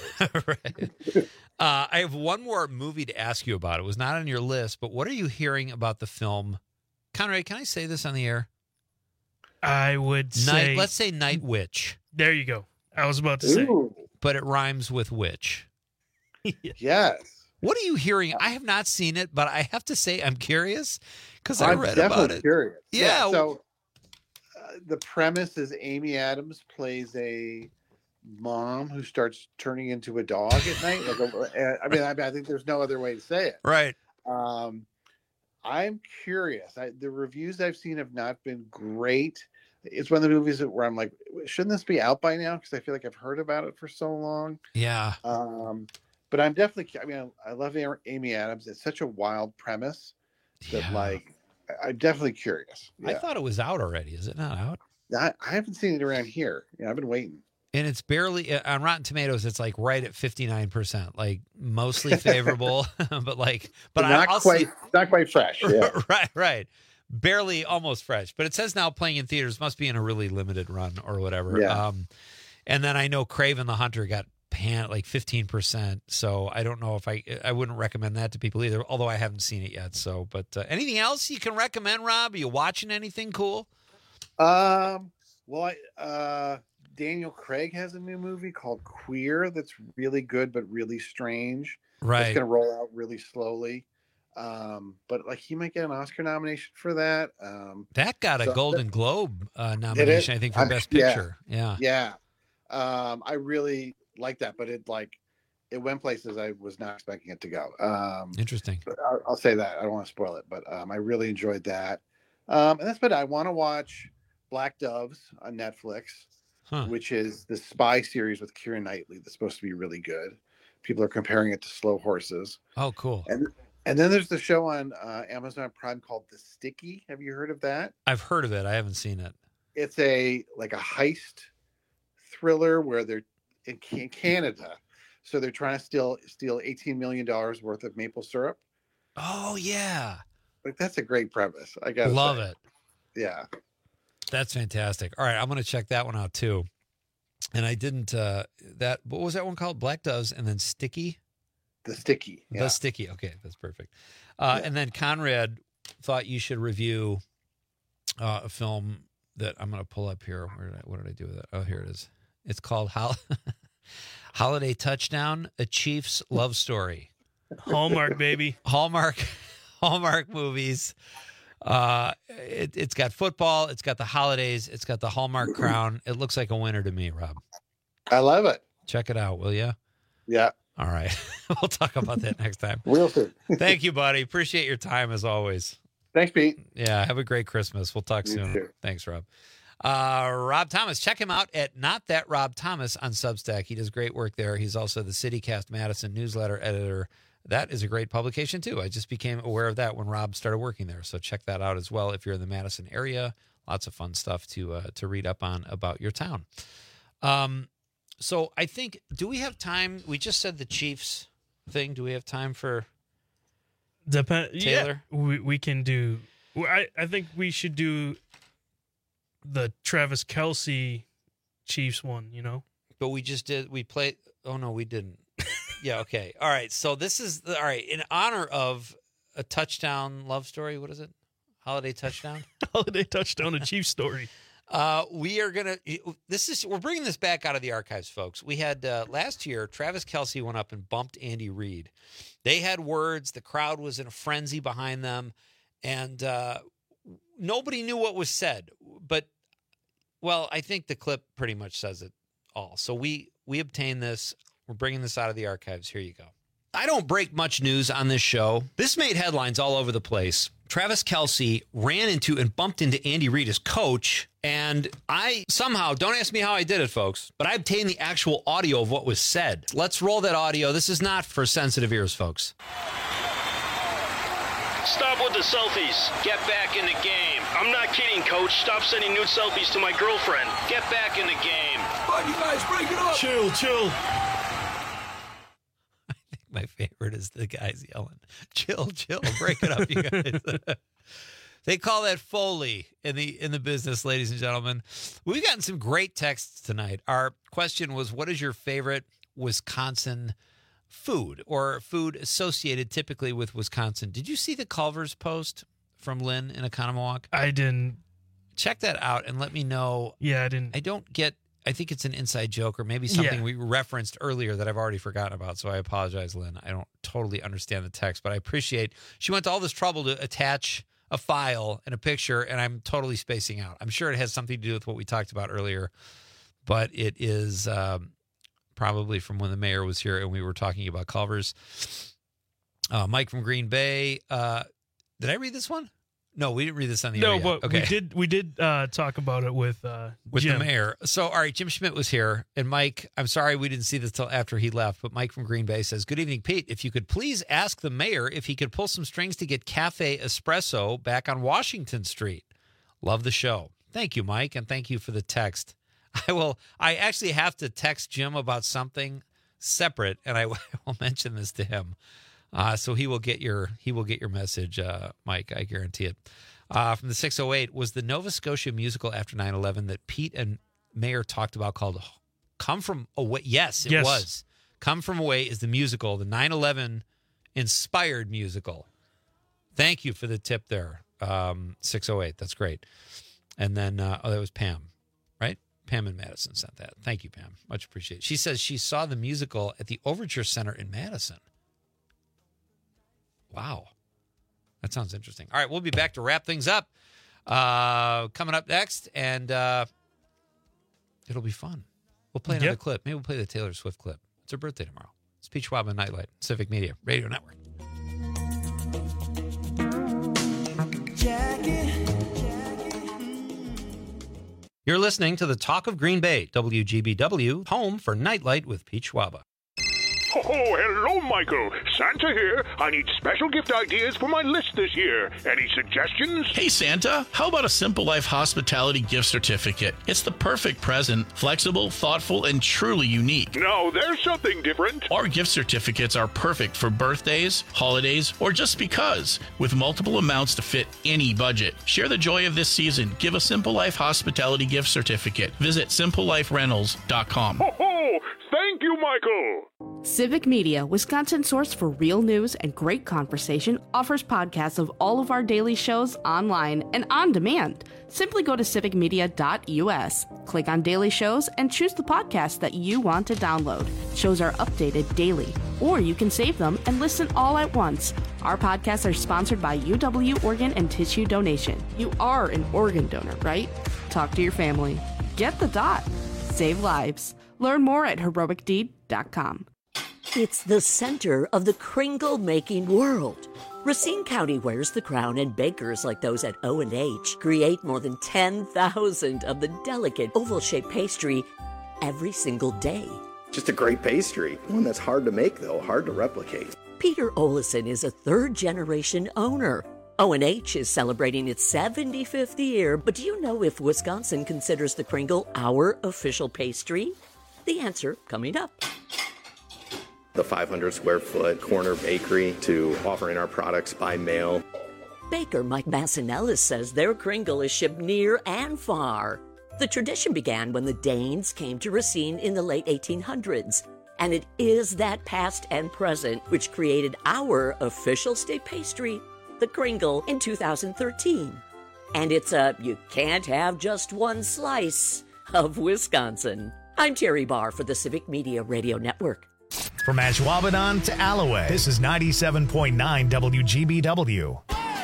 S20: right. Uh, I have one more movie to ask you about. It was not on your list, but what are you hearing about the film? Conrad, can I say this on the air?
S21: I would say.
S20: Night, let's say Night Witch.
S21: There you go. I was about to say.
S1: Ooh,
S20: But it rhymes with witch.
S1: yes.
S20: What are you hearing? I have not seen it, but I have to say I'm curious because I
S1: I'm
S20: read
S1: definitely
S20: about it.
S1: curious.
S20: Yeah.
S1: so uh, the premise is Amy Adams plays a mom who starts turning into a dog at night. Like a, I mean, I mean, I think there's no other way to say it.
S20: Right.
S1: Um, I'm curious. I, the reviews I've seen have not been great. It's one of the movies that, where I'm like, shouldn't this be out by now? Because I feel like I've heard about it for so long.
S20: Yeah.
S1: Um, but I'm definitely. I mean, I, I love A- Amy Adams. It's such a wild premise that,
S20: Yeah.
S1: like, I- I'm definitely curious.
S20: I
S1: Yeah.
S20: thought it was out already. Is it not out?
S1: I, I haven't seen it around here. Yeah, I've been waiting.
S20: And it's barely uh, on Rotten Tomatoes. It's like right at fifty-nine percent, like mostly favorable, but like, but I,
S1: not
S20: I'll
S1: quite,
S20: see,
S1: not quite fresh. Yeah.
S20: right, right, barely, almost fresh. But it says now playing in theaters. Must be in a really limited run or whatever.
S1: Yeah.
S20: Um, and then I know Craven the Hunter got pan like fifteen percent. So I don't know if I I wouldn't recommend that to people either. Although I haven't seen it yet. So, but uh, anything else you can recommend, Rob? Are you watching anything cool?
S1: Um. Well, I, uh, Daniel Craig has a new movie called Queer that's really good but really strange.
S20: Right.
S1: It's going to roll out really slowly. Um, but like he might get an Oscar nomination for that. Um,
S20: That got a
S1: so-
S20: Golden Globe uh,
S1: Did it?
S20: nomination, I think, for
S1: I'm-
S20: Best
S1: yeah.
S20: Picture. Yeah.
S1: Yeah. Um, I really like that, but it like it went places I was not expecting it to go. Um,
S20: Interesting.
S1: but I'll, I'll say that. I don't want to spoil it, but um, I really enjoyed that. Um, and that's but I want to watch Black Doves on Netflix,
S20: Huh.
S1: which is the spy series with Keira Knightley that's supposed to be really good. People are comparing it to Slow Horses.
S20: Oh, cool.
S1: And And then there's the show on uh, Amazon Prime called The Sticky. Have you heard of that?
S20: I've heard of it. I haven't seen it.
S1: It's a like a heist thriller where they're in Canada, so they're trying to steal steal eighteen million dollars worth of maple syrup.
S20: Oh yeah,
S1: like that's a great premise. I gotta
S20: love
S1: say.
S20: it.
S1: Yeah,
S20: that's fantastic. All right, I'm going to check that one out too. And I didn't. Uh, that what was that one called? Black Doves, and then Sticky.
S1: The Sticky. Yeah.
S20: The Sticky. Okay, that's perfect. Uh,
S1: Yeah.
S20: And then Conrad thought you should review uh, a film that I'm going to pull up here. Where did I, what did I do with it? Oh, here it is. It's called Hol- Holiday Touchdown: A Chief's Love Story.
S21: Hallmark, baby.
S20: Hallmark. Hallmark movies. Uh, it, it's got football. It's got the holidays. It's got the Hallmark crown. It looks like a winner to me, Rob.
S1: I love it.
S20: Check it out, will you?
S1: Yeah.
S20: All right. We'll talk about that next time.
S1: Real soon.
S20: Thank you, buddy. Appreciate your time as always.
S1: Thanks, Pete.
S20: Yeah. Have a great Christmas. We'll talk
S1: You
S20: soon.
S1: too.
S20: Thanks, Rob. Uh, Rob Thomas. Check him out at Not That Rob Thomas on Substack. He does great work there. He's also the CityCast Madison newsletter editor. That is a great publication, too. I just became aware of that when Rob started working there. So check that out as well if you're in the Madison area. Lots of fun stuff to uh, to read up on about your town. Um, so I think, do we have time? We just said the Chiefs thing. Do we have time for
S21: Depend-
S20: Taylor?
S21: Yeah, we, we can do. I, I think we should do the Travis Kelce Chiefs one, you know?
S20: But we just did, we played, oh no, we didn't. Yeah, okay. All right. So this is, all right, in honor of a touchdown love story, what is it? Holiday touchdown?
S21: Holiday touchdown, a Chiefs story.
S20: Uh, we are going to, this is, we're bringing this back out of the archives, folks. We had, uh, last year, Travis Kelce went up and bumped Andy Reid. They had words. The crowd was in a frenzy behind them. And uh, nobody knew what was said. But, well, I think the clip pretty much says it all. So we, we obtained this. We're bringing this out of the archives. Here you go. I don't break much news on this show. This made headlines all over the place. Travis Kelce ran into and bumped into Andy Reid, his coach, and I somehow, don't ask me how I did it, folks, but I obtained the actual audio of what was said. Let's roll that audio. This is not for sensitive ears, folks.
S9: Stop with the selfies. Get back in the game. I'm not kidding, coach. Stop sending nude selfies to my girlfriend. Get back in the game. Come on, you guys, break it up.
S21: Chill, chill.
S20: My favorite is the guys yelling, chill, chill, break it up, you guys. They call that Foley in the in the business, ladies and gentlemen. We've gotten some great texts tonight. Our question was, what is your favorite Wisconsin food or food associated typically with Wisconsin? Did you see the Culver's post from Lynn in Economowoc?
S21: I didn't.
S20: Check that out and let me know.
S21: Yeah, I didn't.
S20: I don't get, I think it's an inside joke or maybe something
S21: Yeah.
S20: we referenced earlier that I've already forgotten about. So I apologize, Lynn. I don't totally understand the text, but I appreciate she went to all this trouble to attach a file and a picture, and I'm totally spacing out. I'm sure it has something to do with what we talked about earlier, but it is um, probably from when the mayor was here and we were talking about Culver's. Uh, Mike from Green Bay. Uh, did I read this one? No, we didn't read this on the air
S21: No,
S20: yet.
S21: but
S20: Okay.
S21: we did we did uh, talk about it with uh,
S20: with
S21: Jim.
S20: the mayor. So, all right, Jim Schmidt was here. And Mike, I'm sorry we didn't see this till after he left, but Mike from Green Bay says, good evening, Pete. If you could please ask the mayor if he could pull some strings to get Cafe Espresso back on Washington Street. Love the show. Thank you, Mike, and thank you for the text. I will. I actually have to text Jim about something separate, and I will mention this to him. Uh, so he will get your he will get your message, uh, Mike. I guarantee it. Uh, from the six oh eight, was the Nova Scotia musical after nine eleven that Pete and Mayor talked about called Come From Away? Yes, it
S21: Yes.
S20: was. Come From Away is the musical, the nine eleven inspired musical. Thank you for the tip there, um, six oh eight. That's great. And then, uh, oh, that was Pam, right? Pam in Madison sent that. Thank you, Pam. Much appreciated. She says she saw the musical at the Overture Center in Madison. Wow. That sounds interesting. All right, we'll be back to wrap things up. Uh, coming up next, and uh, it'll be fun. We'll play another
S21: Yep.
S20: clip. Maybe we'll play the Taylor Swift clip. It's her birthday tomorrow. It's Pete Schwab and Nightlight, Civic Media, Radio Network. You're listening to the Talk of Green Bay, W G B W, home for Nightlight with Pete Schwab.
S11: Oh, hello, Michael. Santa here. I need special gift ideas for my list this year. Any suggestions?
S13: Hey, Santa, how about a Simple Life Hospitality gift certificate? It's the perfect present, flexible, thoughtful, and truly unique.
S11: No, there's something different.
S13: Our gift certificates are perfect for birthdays, holidays, or just because, with multiple amounts to fit any budget. Share the joy of this season. Give a Simple Life Hospitality gift certificate. Visit simple life rentals dot com.
S11: Ho, ho! Thank you, Michael.
S14: Civic Media, Wisconsin's source for real news and great conversation, offers podcasts of all of our daily shows online and on demand. Simply go to civic media dot u s, click on daily shows, and choose the podcast that you want to download. Shows are updated daily, or you can save them and listen all at once. Our podcasts are sponsored by U W Organ and Tissue Donation. You are an organ donor, right? Talk to your family. Get the dot. Save lives. Learn more at heroic deed dot com.
S3: It's the center of the Kringle-making world. Racine County wears the crown, and bakers like those at O and H create more than ten thousand of the delicate oval-shaped pastry every single day.
S15: Just a great pastry. One that's hard to make, though, hard to replicate.
S3: Peter Olison is a third-generation owner. O and H is celebrating its seventy-fifth year, but do you know if Wisconsin considers the Kringle our official pastry? The answer coming up.
S15: The five hundred square foot corner bakery to offering our products by mail.
S3: Baker Mike Massinellis says their Kringle is shipped near and far. The tradition began when the Danes came to Racine in the late eighteen hundreds, and it is that past and present which created our official state pastry, the Kringle, in two thousand thirteen. And it's a you can't have just one slice of Wisconsin. I'm Terry Barr for the Civic Media Radio Network.
S5: From Ashwaubenon to Alloway, this is ninety-seven point nine W G B W.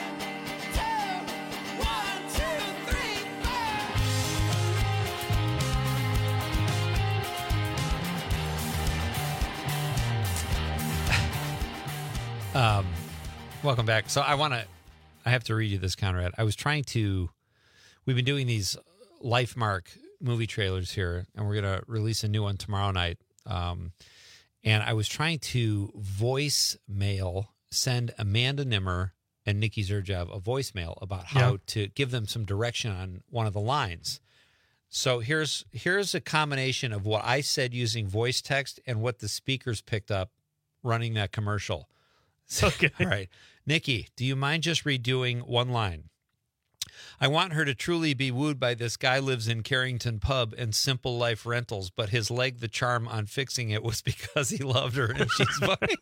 S20: Um, welcome back. So I want to, I have to read you this, Conrad. I was trying to, we've been doing these LifeMark movie trailers here, and we're going to release a new one tomorrow night. Um, and I was trying to voicemail, send Amanda Nimmer and Nikki Zerjev a voicemail about how
S21: Yeah.
S20: to give them some direction on one of the lines. So here's here's a combination of what I said using voice text and what the speakers picked up running that commercial. So,
S21: Okay.
S20: All right. Nikki, do you mind just redoing one line? I want her to truly be wooed by this guy lives in Carrington Pub and Simple Life Rentals, but his leg the charm on fixing it was because he loved her and she's funny.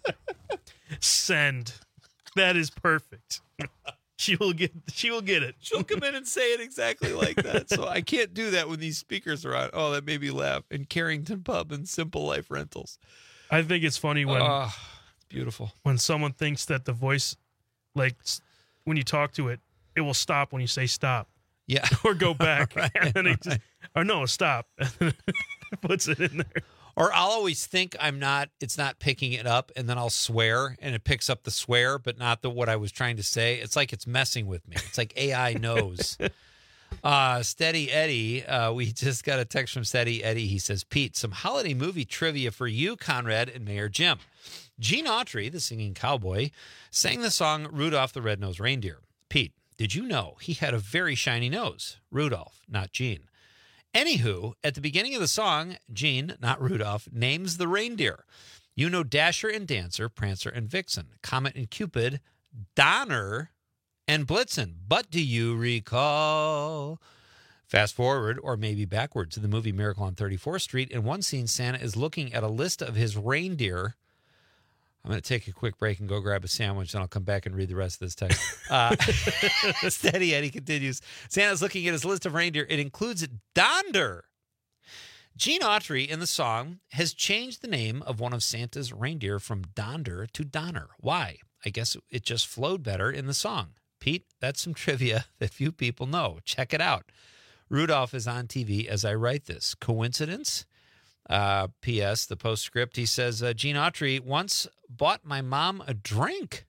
S21: Send. That is perfect. She will get she will get it.
S20: She'll come in and say it exactly like that. So I can't do that when these speakers are on. Oh, that made me laugh. In Carrington Pub and Simple Life Rentals.
S21: I think it's funny when
S20: Oh, beautiful.
S21: when someone thinks that the voice, like s- when you talk to it, it will stop when you say stop.
S20: Yeah.
S21: Or go back.
S20: Right,
S21: and then it just,
S20: right.
S21: or no, stop. And then it puts it in there.
S20: Or I'll always think I'm not, it's not picking it up, and then I'll swear, and it picks up the swear, but not the what I was trying to say. It's like it's messing with me. It's like A I knows. uh, Steady Eddie, uh, we just got a text from Steady Eddie. He says, Pete, some holiday movie trivia for you, Conrad, and Mayor Jim. Gene Autry, the singing cowboy, sang the song Rudolph the Red-Nosed Reindeer. Pete, did you know he had a very shiny nose? Rudolph, not Gene. Anywho, at the beginning of the song, Gene, not Rudolph, names the reindeer. You know Dasher and Dancer, Prancer and Vixen, Comet and Cupid, Donner and Blitzen. But do you recall? Fast forward, or maybe backwards, to the movie Miracle on thirty-fourth Street. In one scene, Santa is looking at a list of his reindeer. I'm going to take a quick break and go grab a sandwich, and I'll come back and read the rest of this text. Uh, Steady Eddie continues. Santa's looking at his list of reindeer. It includes Donder. Gene Autry in the song has changed the name of one of Santa's reindeer from Donder to Donner. Why? I guess it just flowed better in the song. Pete, that's some trivia that few people know. Check it out. Rudolph is on T V as I write this. Coincidence? Uh, P S, the postscript, he says, uh, Gene Autry once bought my mom a drink.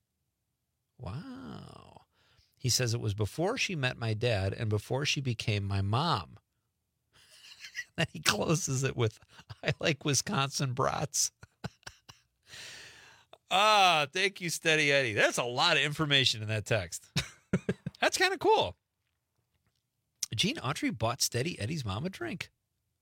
S20: Wow. He says it was before she met my dad and before she became my mom. Then he closes it with, I like Wisconsin brats. Ah, thank you, Steady Eddie. That's a lot of information in that text. That's kind of cool. Gene Autry bought Steady Eddie's mom a drink.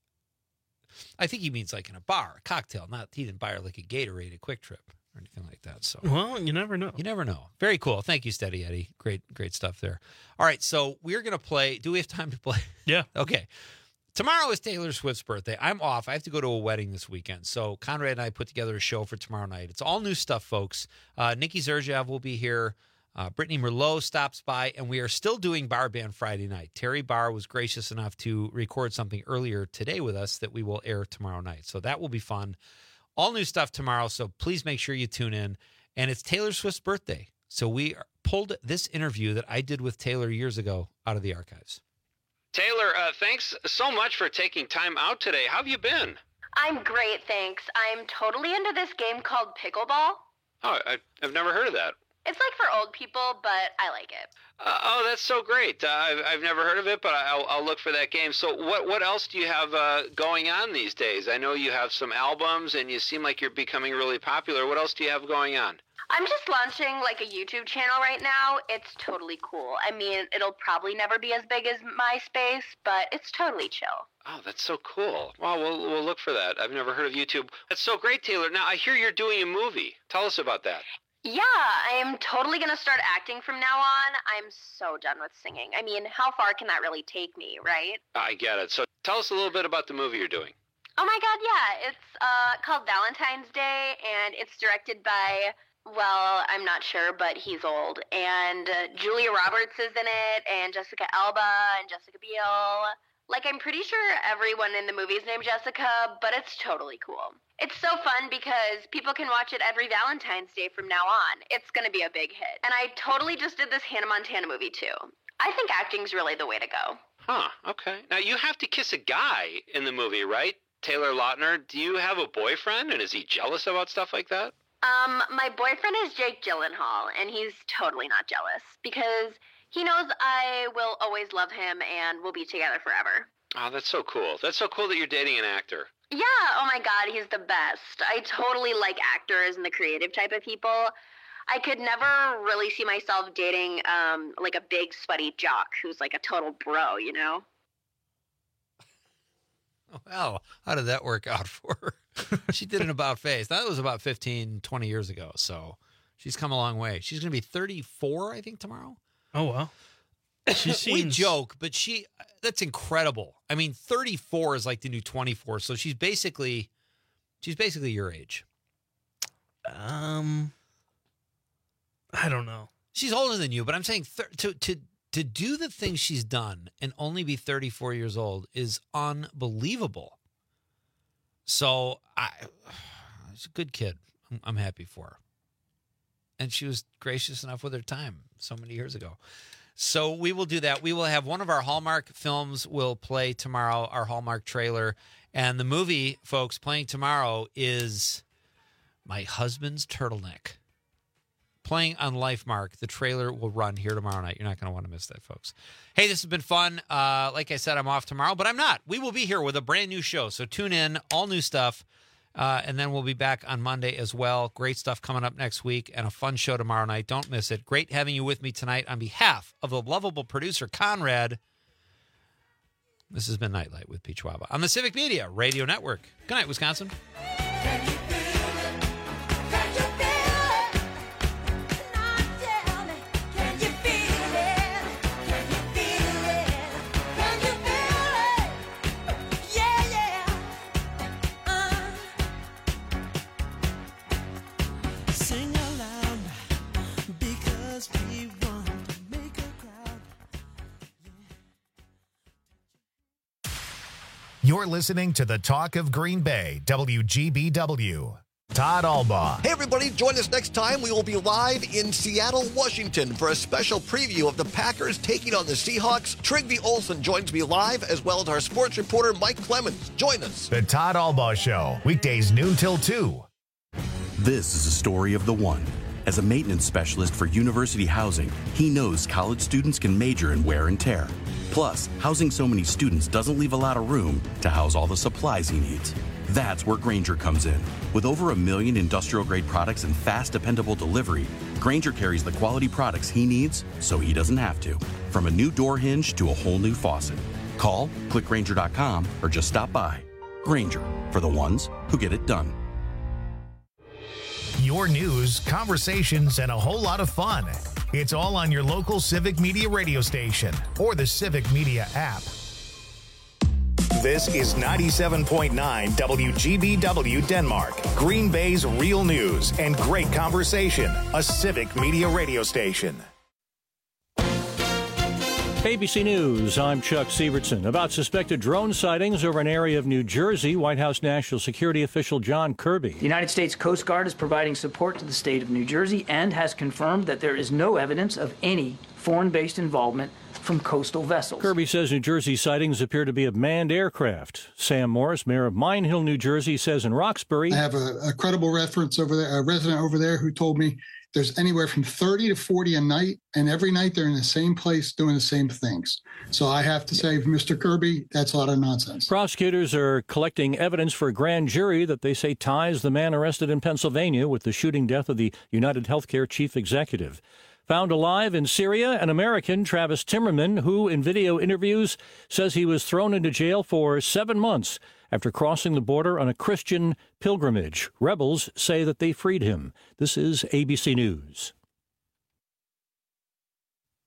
S20: I think he means like in a bar, a cocktail. Not he didn't buy her like a Gatorade, a Quick Trip, or anything like that. So,
S21: well, you never know.
S20: You never know. Very cool. Thank you, Steady Eddie. Great, great stuff there. All right, so we're gonna play. Do we have time to play?
S21: Yeah.
S20: Okay. Tomorrow is Taylor Swift's birthday. I'm off. I have to go to a wedding this weekend. So Conrad and I put together a show for tomorrow night. It's all new stuff, folks. Uh, Nikki Zerjev will be here. Uh, Brittany Merlot stops by, and we are still doing Bar Band Friday night. Terry Barr was gracious enough to record something earlier today with us that we will air tomorrow night. So that will be fun. All new stuff tomorrow, so please make sure you tune in. And it's Taylor Swift's birthday. So we pulled this interview that I did with Taylor years ago out of the archives.
S9: Taylor, uh, thanks so much for taking time out today. How have you been?
S16: I'm great, thanks. I'm totally into this game called pickleball.
S9: Oh, I, I've never heard of that.
S16: It's like for old people, but I like it.
S9: Uh, oh, that's so great. Uh, I've, I've never heard of it, but I'll, I'll look for that game. So what, what else do you have uh, going on these days? I know you have some albums, and you seem like you're becoming really popular. What else do you have going on?
S16: I'm just launching like a YouTube channel right now. It's totally cool. I mean, it'll probably never be as big as MySpace, but it's totally chill.
S9: Oh, that's so cool. Wow, we'll, we'll look for that. I've never heard of YouTube. That's so great, Taylor. Now, I hear you're doing a movie. Tell us about that.
S16: Yeah, I'm totally going to start acting from now on. I'm so done with singing. I mean, how far can that really take me, right?
S9: I get it. So tell us a little bit about the movie you're doing.
S16: Oh my God, yeah. It's uh, called Valentine's Day, and it's directed by... Well, I'm not sure, but he's old. And uh, Julia Roberts is in it, and Jessica Alba, and Jessica Biel. Like, I'm pretty sure everyone in the movie is named Jessica, but it's totally cool. It's so fun because people can watch it every Valentine's Day from now on. It's going to be a big hit. And I totally just did this Hannah Montana movie, too. I think acting's really the way to go.
S9: Huh, okay. Now, you have to kiss a guy in the movie, right? Taylor Lautner, do you have a boyfriend, and is he jealous about stuff like that?
S16: Um, my boyfriend is Jake Gyllenhaal, and he's totally not jealous because he knows I will always love him and we'll be together forever.
S9: Oh, that's so cool. That's so cool that you're dating an actor.
S16: Yeah, oh my God, he's the best. I totally like actors and the creative type of people. I could never really see myself dating, um, like a big sweaty jock who's like a total bro, you know?
S20: Well, how did that work out for her? She did an about face. That was about fifteen, twenty years ago. So she's come a long way. She's going to be thirty-four, I think, tomorrow.
S21: Oh, wow. She seems...
S20: We joke, but she, that's incredible. I mean, thirty-four is like the new twenty-four. So she's basically, she's basically your age.
S21: Um, I don't know.
S20: She's older than you, but I'm saying th- to, to, to do the things she's done and only be thirty-four years old is unbelievable. So I, she's a good kid. I'm, I'm happy for her. And she was gracious enough with her time so many years ago. So we will do that. We will have one of our Hallmark films will play tomorrow, our Hallmark trailer. And the movie, folks, playing tomorrow is My Husband's Turtleneck. Playing on LifeMark. The trailer will run here tomorrow night. You're not going to want to miss that, folks. Hey, this has been fun. Uh, like I said, I'm off tomorrow, but I'm not. We will be here with a brand new show. So tune in, all new stuff. Uh, and then we'll be back on Monday as well. Great stuff coming up next week and a fun show tomorrow night. Don't miss it. Great having you with me tonight. On behalf of the lovable producer, Conrad, this has been Nightlight with Pete Schwaba on the Civic Media Radio Network. Good night, Wisconsin.
S5: You're listening to the Talk of Green Bay, W G B W. Todd Albaugh.
S4: Hey, everybody, join us next time. We will be live in Seattle, Washington for a special preview of the Packers taking on the Seahawks. Trigby Olson joins me live, as well as our sports reporter, Mike Clemens. Join us.
S5: The Todd Albaugh Show, weekdays noon till two.
S17: This is a story of the one. As a maintenance specialist for University Housing, he knows college students can major in wear and tear. Plus, housing so many students doesn't leave a lot of room to house all the supplies he needs. That's where Grainger comes in. With over a million industrial-grade products and fast, dependable delivery, Grainger carries the quality products he needs so he doesn't have to. From a new door hinge to a whole new faucet. Call, click Grainger dot com, or just stop by. Grainger, for the ones who get it done.
S5: Your news, conversations, and a whole lot of fun. It's all on your local Civic Media radio station or the Civic Media app. This is ninety-seven point nine W G B W Denmark, Green Bay's real news and great conversation, a Civic Media radio station.
S18: A B C News, I'm Chuck Sievertson. About suspected drone sightings over an area of New Jersey, White House National Security official John Kirby.
S19: The United States Coast Guard is providing support to the state of New Jersey and has confirmed that there is no evidence of any foreign-based involvement from coastal vessels.
S18: Kirby says New Jersey sightings appear to be of manned aircraft. Sam Morris, mayor of Mine Hill, New Jersey, says in Roxbury,
S22: I have a, a credible reference over there, a resident over there who told me there's anywhere from thirty to forty a night, and every night they're in the same place doing the same things. So I have to say, Mister Kirby, that's a lot of nonsense.
S18: Prosecutors are collecting evidence for a grand jury that they say ties the man arrested in Pennsylvania with the shooting death of the United Healthcare chief executive. Found alive in Syria, an American, Travis Timmerman, who in video interviews says he was thrown into jail for seven months after crossing the border on a Christian pilgrimage. Rebels say that they freed him. This is A B C News.